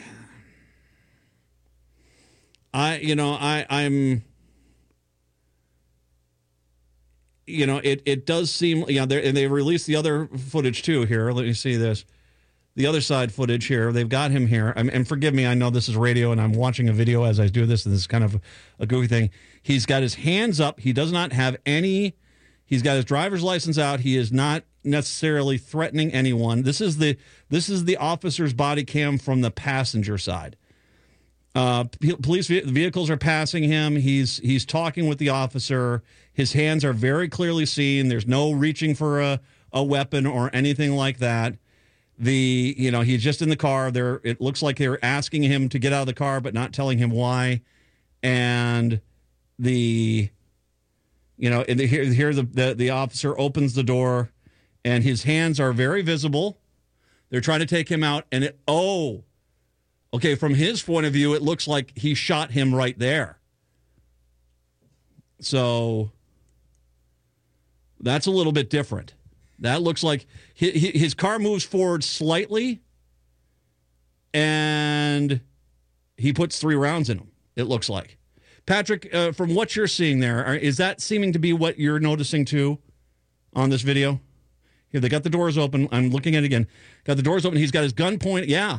I, you know, I, I'm. You know, it, it does seem, yeah, you know, and they released the other footage too here. Let me see this. The other side footage here. They've got him here. I mean, and forgive me, I know this is radio and I'm watching a video as I do this, and this is kind of a goofy thing. He's got his hands up. He does not have any, he's got his driver's license out. He is not necessarily threatening anyone. This is the, this is the officer's body cam from the passenger side. Uh, police vehicles are passing him. He's he's talking with the officer. His hands are very clearly seen. There's no reaching for a, a weapon or anything like that. The you know he's just in the car. There it looks like they're asking him to get out of the car, but not telling him why. And the you know and the, here here the, the the officer opens the door, and his hands are very visible. They're trying to take him out, and it oh. Okay, from his point of view, it looks like he shot him right there. So that's a little bit different. That looks like his car moves forward slightly, and he puts three rounds in him, it looks like. Patrick, uh, from what you're seeing there, is that seeming to be what you're noticing too on this video? Here, they got the doors open. I'm looking at it again. Got the doors open. He's got his gun pointed. Yeah.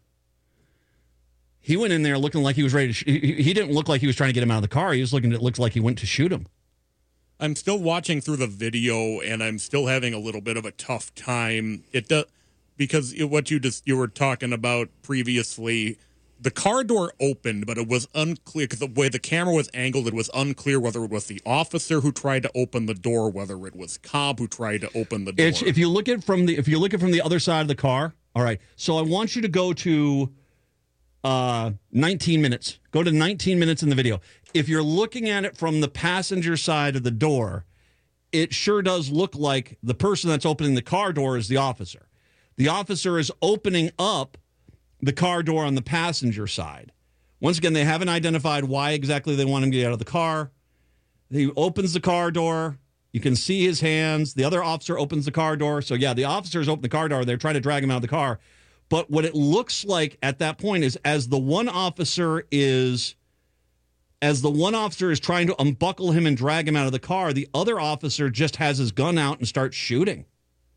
He went in there looking like he was ready to sh- he, he didn't look like he was trying to get him out of the car. He was looking, it looked like he went to shoot him. I'm still watching through the video, and I'm still having a little bit of a tough time. It does, because it, what you just you were talking about previously, the car door opened, but it was unclear, because the way the camera was angled, it was unclear whether it was the officer who tried to open the door, whether it was Cobb who tried to open the door. It's, if you look at from the if you look at from the other side of the car, all right. So I want you to go to Uh, nineteen minutes. Go to nineteen minutes in the video. If you're looking at it from the passenger side of the door, it sure does look like the person that's opening the car door is the officer. The officer is opening up the car door on the passenger side. Once again, they haven't identified why exactly they want him to get out of the car. He opens the car door. You can see his hands. The other officer opens the car door. So, yeah, the officers open the car door. They're trying to drag him out of the car. But what it looks like at that point is as the one officer is as the one officer is trying to unbuckle him and drag him out of the car, the other officer just has his gun out and starts shooting.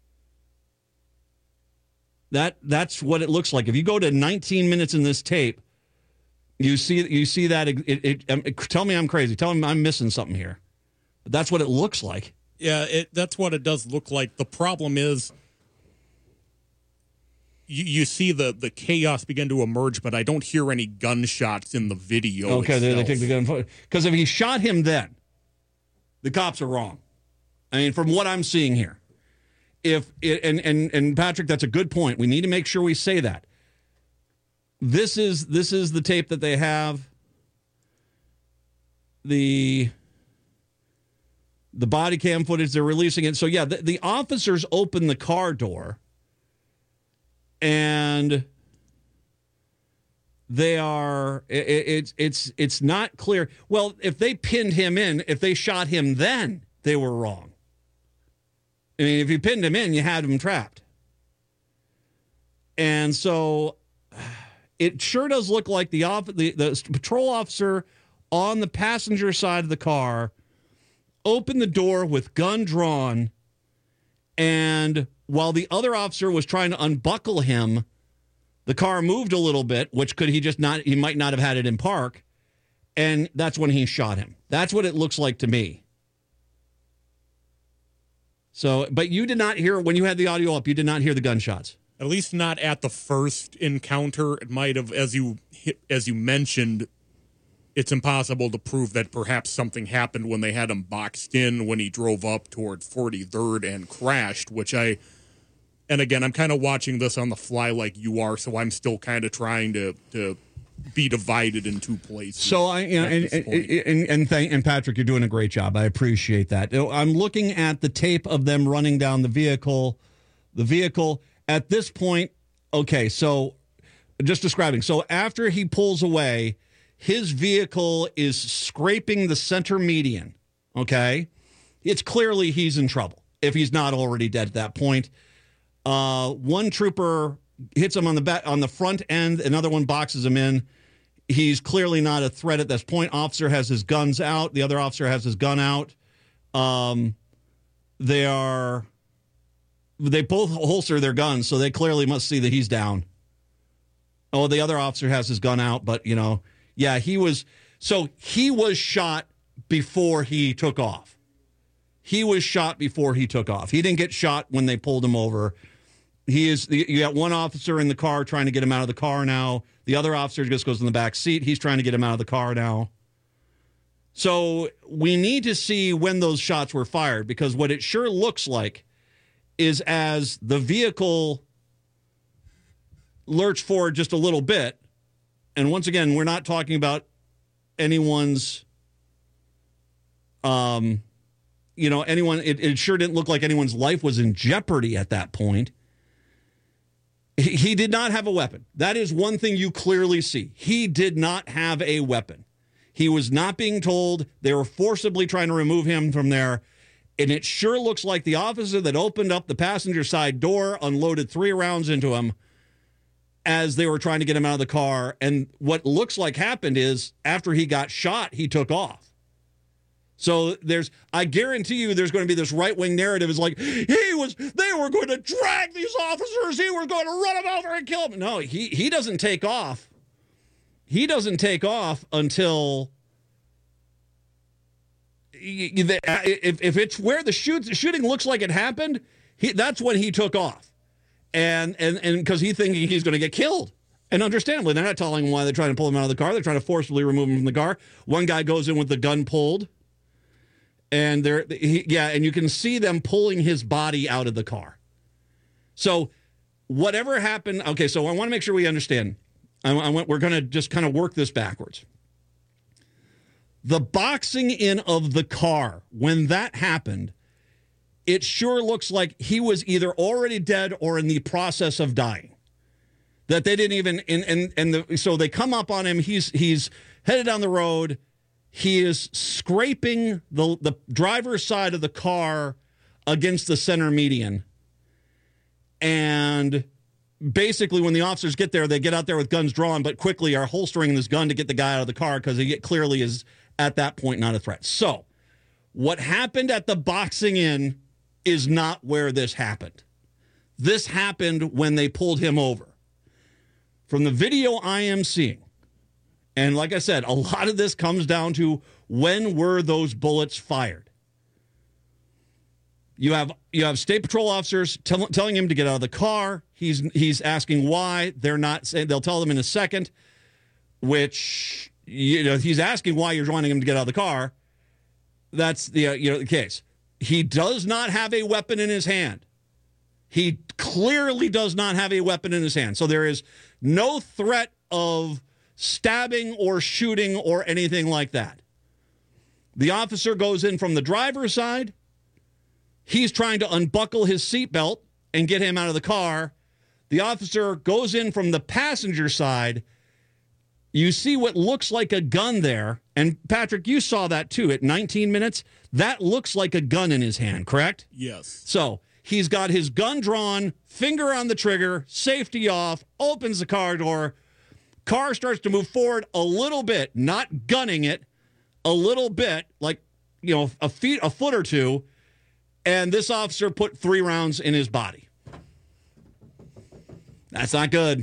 That that's what it looks like. If you go to nineteen minutes in this tape, you see you see that it, it, it, it tell me I'm crazy. Tell me I'm missing something here. But that's what it looks like. Yeah, it, that's what it does look like. The problem is You, you see the, the chaos begin to emerge, but I don't hear any gunshots in the video. Okay, they, they itself. take the gun. Because if he shot him then, the cops are wrong. I mean, from what I'm seeing here. If it, and, and, and Patrick, that's a good point. We need to make sure we say that. This is this is the tape that they have. The, the body cam footage, they're releasing it. So, yeah, the, the officers open the car door. And they are, it, it's it's it's not clear. Well, if they pinned him in, if they shot him then, they were wrong. I mean, if you pinned him in, you had him trapped. And so it sure does look like the, the, the patrol officer on the passenger side of the car opened the door with gun drawn, and while the other officer was trying to unbuckle him, the car moved a little bit, which could he just not, he might not have had it in park, and that's when he shot him. That's what it looks like to me. So, but you did not hear, when you had the audio up, you did not hear the gunshots. At least not at the first encounter. It might have, as you as you mentioned, it's impossible to prove that perhaps something happened when they had him boxed in when he drove up toward forty-third and crashed, which I And again, I'm kind of watching this on the fly like you are, so I'm still kind of trying to to be divided in two places. So I, you know, and and and, and, thank, and Patrick, you're doing a great job. I appreciate that. I'm looking at the tape of them running down the vehicle. The vehicle at this point. Okay, so just describing. So after he pulls away, his vehicle is scraping the center median. Okay, it's clearly he's in trouble if he's not already dead at that point. Uh, one trooper hits him on the back, on the front end. Another one boxes him in. He's clearly not a threat at this point. Officer has his guns out. The other officer has his gun out. Um, they are, they both holster their guns, so they clearly must see that he's down. Oh, the other officer has his gun out, but, you know, yeah, he was, so he was shot before he took off. He was shot before he took off. He didn't get shot when they pulled him over. He is. You got one officer in the car trying to get him out of the car now. The other officer just goes in the back seat. He's trying to get him out of the car now. So we need to see when those shots were fired, because what it sure looks like is as the vehicle lurched forward just a little bit, and once again, we're not talking about anyone's, um, you know, anyone. It, it sure didn't look like anyone's life was in jeopardy at that point. He did not have a weapon. That is one thing you clearly see. He did not have a weapon. He was not being told. They were forcibly trying to remove him from there. And it sure looks like the officer that opened up the passenger side door unloaded three rounds into him as they were trying to get him out of the car. And what looks like happened is after he got shot, he took off. So there's, I guarantee you there's going to be this right-wing narrative is like, he was, they were going to drag these officers, he was going to run them over and kill them. No, he, he doesn't take off. He doesn't take off until, if, if it's where the shoot, the shooting looks like it happened, he, that's when he took off. And, and, and because he's thinking he's going to get killed. And understandably, they're not telling him why they're trying to pull him out of the car. They're trying to forcibly remove him from the car. One guy goes in with the gun pulled. And they're, he, yeah, and you can see them pulling his body out of the car. So whatever happened, okay, so I want to make sure we understand. I, I want, we're going to just kind of work this backwards. The boxing in of the car, when that happened, it sure looks like he was either already dead or in the process of dying. That they didn't even, and, and, and the, so they come up on him, he's, he's headed down the road. He is scraping the, the driver's side of the car against the center median. And basically, when the officers get there, they get out there with guns drawn, but quickly are holstering this gun to get the guy out of the car because he clearly is, at that point, not a threat. So, what happened at the boxing in is not where this happened. This happened when they pulled him over. From the video I am seeing, and like I said, a lot of this comes down to when were those bullets fired. You have you have State Patrol officers tell, telling him to get out of the car. He's he's asking why. They're not saying. They'll tell them in a second. Which, you know, he's asking why you're wanting him to get out of the car. That's the uh, you know the case. He does not have a weapon in his hand. He clearly does not have a weapon in his hand. So there is no threat of stabbing or shooting or anything like that. The officer goes in from the driver's side. He's trying to unbuckle his seatbelt and get him out of the car. The officer goes in from the passenger side. You see what looks like a gun there. And Patrick, you saw that too at nineteen minutes. That looks like a gun in his hand, correct? Yes. So he's got his gun drawn, finger on the trigger, safety off, opens the car door. Car starts to move forward a little bit, not gunning it, a little bit, like, you know, a feet, a foot or two, and this officer put three rounds in his body. That's not good.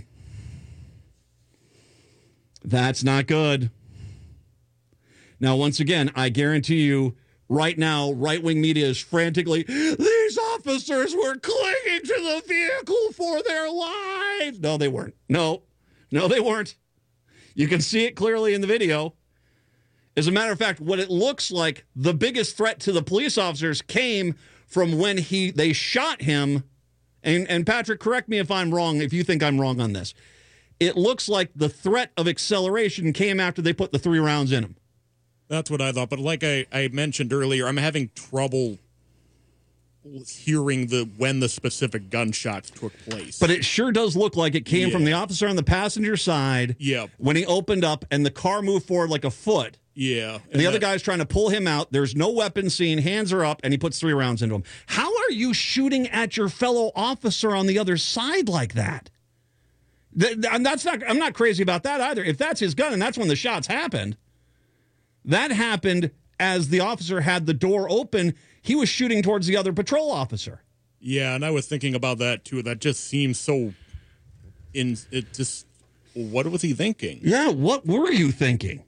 That's not good. Now, once again, I guarantee you, right now, right-wing media is frantically, these officers were clinging to the vehicle for their lives. No, they weren't. No. No, they weren't. You can see it clearly in the video. As a matter of fact, what it looks like, the biggest threat to the police officers came from when he they shot him and, and Patrick, correct me if I'm wrong, if you think I'm wrong on this. It looks like the threat of acceleration came after they put the three rounds in him. That's what I thought. But like I, I mentioned earlier, I'm having trouble hearing the when the specific gunshots took place. But it sure does look like it came Yeah. from the officer on the passenger side. Yeah. When he opened up and the car moved forward like a foot. Yeah. And the other guy's trying to pull him out. There's no weapon seen. Hands are up, and he puts three rounds into him. How are you shooting at your fellow officer on the other side like that? Th- th- and that's not. I'm not crazy about that either. If that's his gun and that's when the shots happened, that happened as the officer had the door open. He was shooting towards the other patrol officer. Yeah, and I was thinking about that too. That just seems so. In it just. What was he thinking? Yeah, what were you thinking?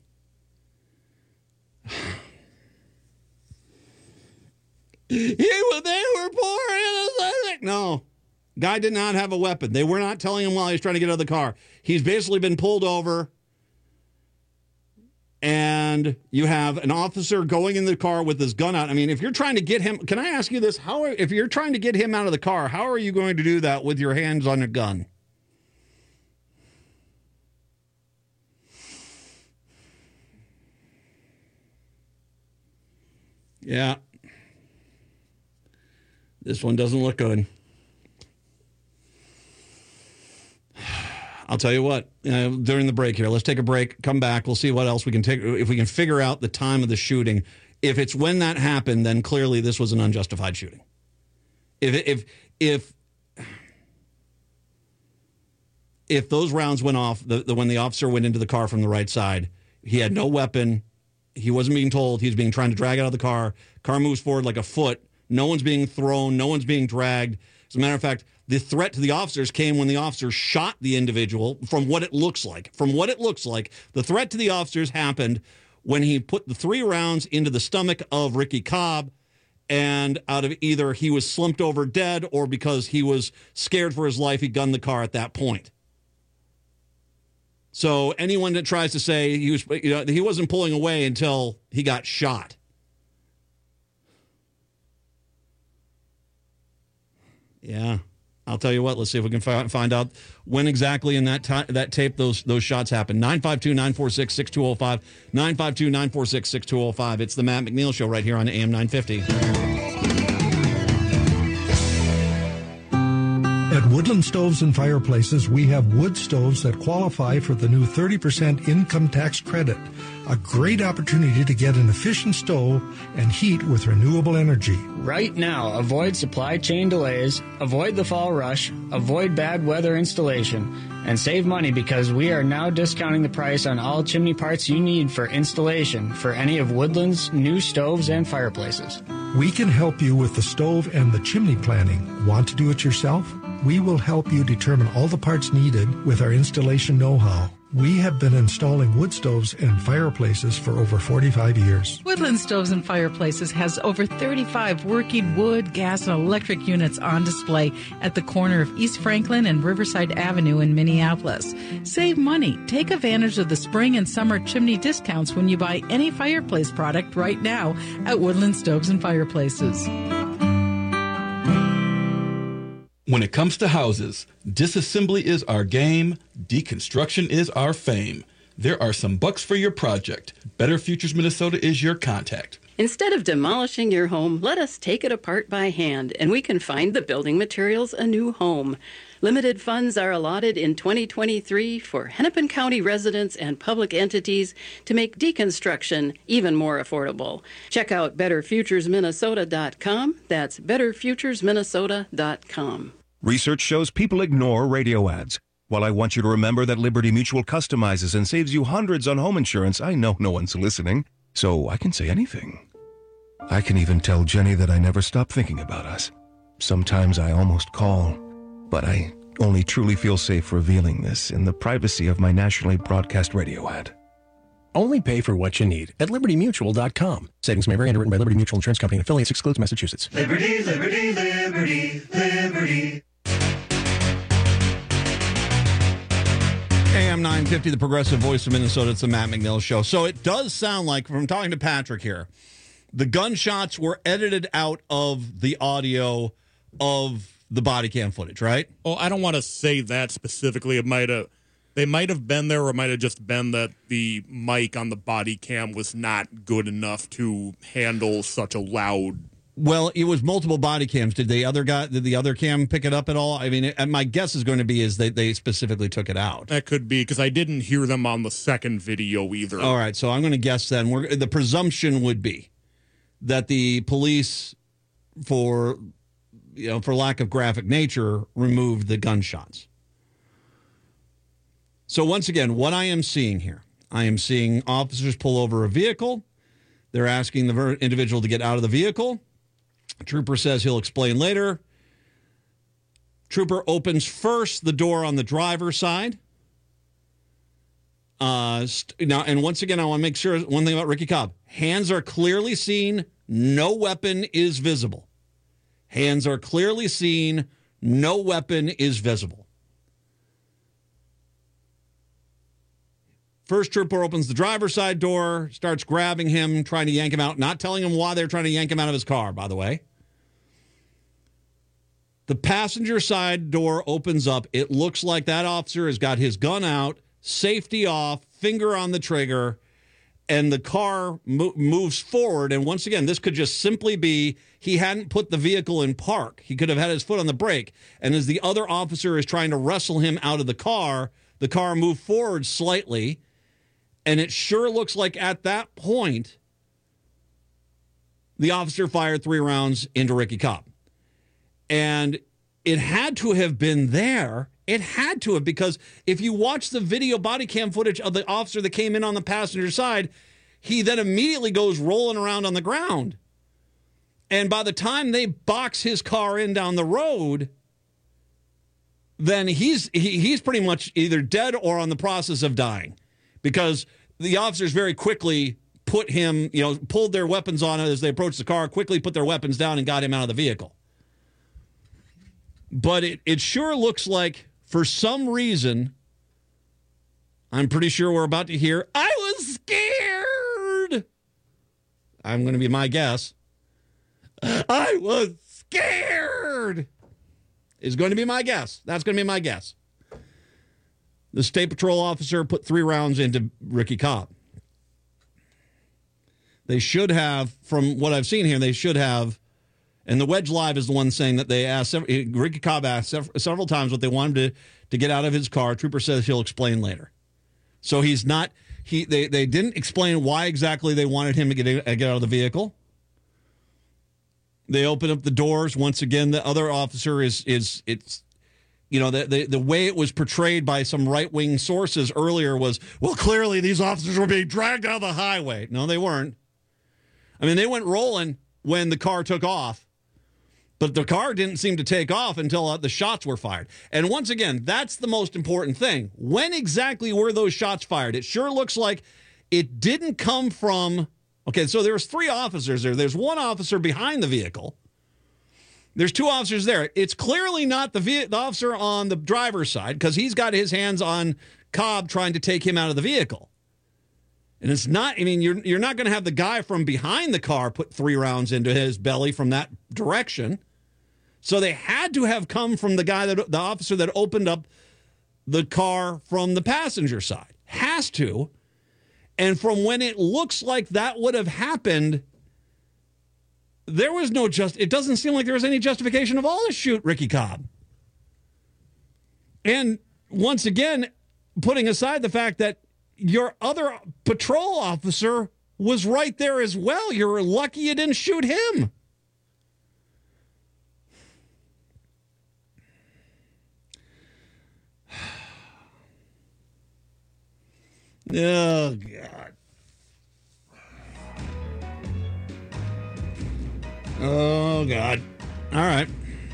He was, they were poor innocent. No, guy did not have a weapon. They were not telling him while he was trying to get out of the car. He's basically been pulled over, and you have an officer going in the car with his gun out. I mean, if you're trying to get him, can I ask you this? How, are, if you're trying to get him out of the car, how are you going to do that with your hands on a gun? Yeah. This one doesn't look good. I'll tell you what, uh, during the break here, let's take a break, come back, we'll see what else we can take, if we can figure out the time of the shooting. If it's when that happened, then clearly this was an unjustified shooting. If, if, if, if those rounds went off, the, the when the officer went into the car from the right side, he had no weapon, he wasn't being told, he was being trying to drag out of the car, car moves forward like a foot, no one's being thrown, no one's being dragged. As a matter of fact, the threat to the officers came when the officer shot the individual, from what it looks like. From what it looks like, the threat to the officers happened when he put the three rounds into the stomach of Ricky Cobb, and out of either he was slumped over dead or because he was scared for his life, he gunned the car at that point. So anyone that tries to say he was, you know, he wasn't pulling away until he got shot. Yeah, I'll tell you what. Let's see if we can fi- find out when exactly in that ta- that tape those those shots happened. nine five two, nine four six, six two zero five. nine five two, nine four six, six two zero five. It's the Matt McNeil Show right here on A M nine fifty. At Woodland Stoves and Fireplaces, we have wood stoves that qualify for the new thirty percent income tax credit. A great opportunity to get an efficient stove and heat with renewable energy. Right now, avoid supply chain delays, avoid the fall rush, avoid bad weather installation, and save money because we are now discounting the price on all chimney parts you need for installation for any of Woodland's new stoves and fireplaces. We can help you with the stove and the chimney planning. Want to do it yourself? We will help you determine all the parts needed with our installation know-how. We have been installing wood stoves and fireplaces for over forty-five years. Woodland Stoves and Fireplaces has over thirty-five working wood, gas, and electric units on display at the corner of East Franklin and Riverside Avenue in Minneapolis. Save money. Take advantage of the spring and summer chimney discounts when you buy any fireplace product right now at Woodland Stoves and Fireplaces. When it comes to houses, disassembly is our game, deconstruction is our fame. There are some bucks for your project. Better Futures Minnesota is your contact. Instead of demolishing your home, let us take it apart by hand, and we can find the building materials a new home. Limited funds are allotted in twenty twenty-three for Hennepin County residents and public entities to make deconstruction even more affordable. Check out better futures minnesota dot com. That's better futures minnesota dot com. Research shows people ignore radio ads. While I want you to remember that Liberty Mutual customizes and saves you hundreds on home insurance, I know no one's listening, so I can say anything. I can even tell Jenny that I never stop thinking about us. Sometimes I almost call, but I only truly feel safe revealing this in the privacy of my nationally broadcast radio ad. Only pay for what you need at liberty mutual dot com. Savings may vary. Underwritten by Liberty Mutual Insurance Company and affiliates. Excludes Massachusetts. Liberty, liberty, liberty, liberty. A M nine fifty, the progressive voice of Minnesota. It's the Matt McNeil Show. So it does sound like, from talking to Patrick here, the gunshots were edited out of the audio of the body cam footage, right? Oh, I don't want to say that specifically. It might have, they might have been there, or it might have just been that the mic on the body cam was not good enough to handle such a loud. Well, it was multiple body cams. Did the other guy, did the other cam pick it up at all? I mean, it, my guess is going to be is that they specifically took it out. That could be, because I didn't hear them on the second video either. All right, so I'm going to guess then. We're, the presumption would be that the police, for you know, for lack of graphic nature, removed the gunshots. So once again, what I am seeing here, I am seeing officers pull over a vehicle. They're asking the individual to get out of the vehicle. Trooper says he'll explain later. Trooper opens first the door on the driver's side. Uh, st- now, and once again, I want to make sure one thing about Ricky Cobb. Hands are clearly seen. No weapon is visible. Hands are clearly seen. No weapon is visible. First trooper opens the driver's side door, starts grabbing him, trying to yank him out, not telling him why they're trying to yank him out of his car, by the way. The passenger side door opens up. It looks like that officer has got his gun out, safety off, finger on the trigger, and the car mo- moves forward. And once again, this could just simply be he hadn't put the vehicle in park. He could have had his foot on the brake. And as the other officer is trying to wrestle him out of the car, the car moved forward slightly. And it sure looks like at that point, the officer fired three rounds into Ricky Cobb. And it had to have been there. It had to have, because if you watch the video body cam footage of the officer that came in on the passenger side, he then immediately goes rolling around on the ground. And by the time they box his car in down the road, then he's he, he's pretty much either dead or on the process of dying. Because the officers very quickly put him, you know, pulled their weapons on as they approached the car, quickly put their weapons down and got him out of the vehicle. But it, it sure looks like, for some reason, I'm pretty sure we're about to hear, I was scared. I'm going to be my guess. I was scared is going to be my guess. That's going to be my guess. The State Patrol officer put three rounds into Ricky Cobb. They should have, from what I've seen here, they should have, and the Wedge Live is the one saying that they asked, Ricky Cobb asked several times what they wanted to, to get out of his car. Trooper says he'll explain later. So he's not, he they, they didn't explain why exactly they wanted him to get, get out of the vehicle. They open up the doors. Once again, the other officer is, is it's, you know, the, the the way it was portrayed by some right-wing sources earlier was, well, clearly these officers were being dragged down the highway. No, they weren't. I mean, they went rolling when the car took off, but the car didn't seem to take off until uh, the shots were fired. And once again, that's the most important thing. When exactly were those shots fired? It sure looks like it didn't come from, okay, so there's three officers there. There's one officer behind the vehicle. There's two officers there. It's clearly not the, ve- the officer on the driver's side, because he's got his hands on Cobb trying to take him out of the vehicle. And it's not, I mean, you're you're not going to have the guy from behind the car put three rounds into his belly from that direction. So they had to have come from the guy, that the officer that opened up the car from the passenger side. Has to. And from when it looks like that would have happened, there was no just, it doesn't seem like there was any justification of all to shoot Ricky Cobb. And once again, putting aside the fact that your other patrol officer was right there as well, you're lucky you didn't shoot him. Oh, God. Oh, God. All right.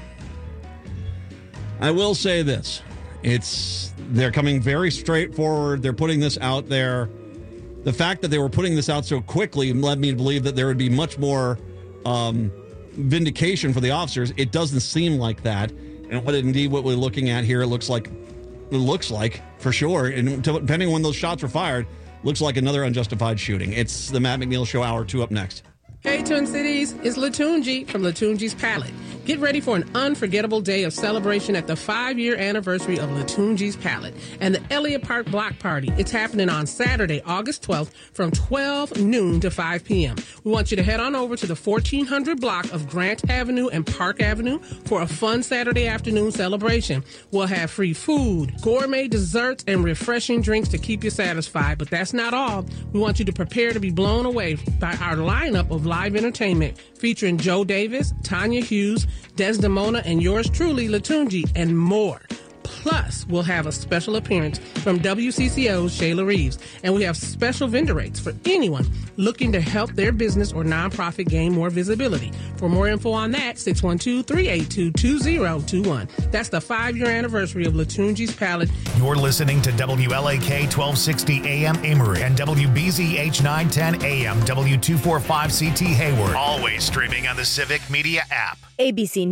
I will say this. It's, they're coming very straightforward. They're putting this out there. The fact that they were putting this out so quickly led me to believe that there would be much more um, vindication for the officers. It doesn't seem like that. And what indeed what we're looking at here, it looks like, it looks like, for sure, and depending on when those shots were fired, looks like another unjustified shooting. It's the Matt McNeil Show, hour two up next. Hey, Twin Cities, it's Latunji from Latunji's Palette. Get ready for an unforgettable day of celebration at the five-year anniversary of Latunji's Palette and the Elliott Park Block Party. It's happening on Saturday, August twelfth from twelve noon to five p.m. We want you to head on over to the fourteen hundred block of Grant Avenue and Park Avenue for a fun Saturday afternoon celebration. We'll have free food, gourmet desserts, and refreshing drinks to keep you satisfied. But that's not all. We want you to prepare to be blown away by our lineup of live entertainment featuring Joe Davis, Tanya Hughes, Desdemona, and yours truly, Latunji, and more. Plus, we'll have a special appearance from W C C O's Shayla Reeves, and we have special vendor rates for anyone looking to help their business or nonprofit gain more visibility. For more info on that, six one two, three eight two, two zero two one. That's the five-year anniversary of Latunji's Palette. You're listening to W L A K twelve sixty A M Amory and W B Z H nine ten A M W two forty-five C T Hayward. Always streaming on the Civic Media app. A B C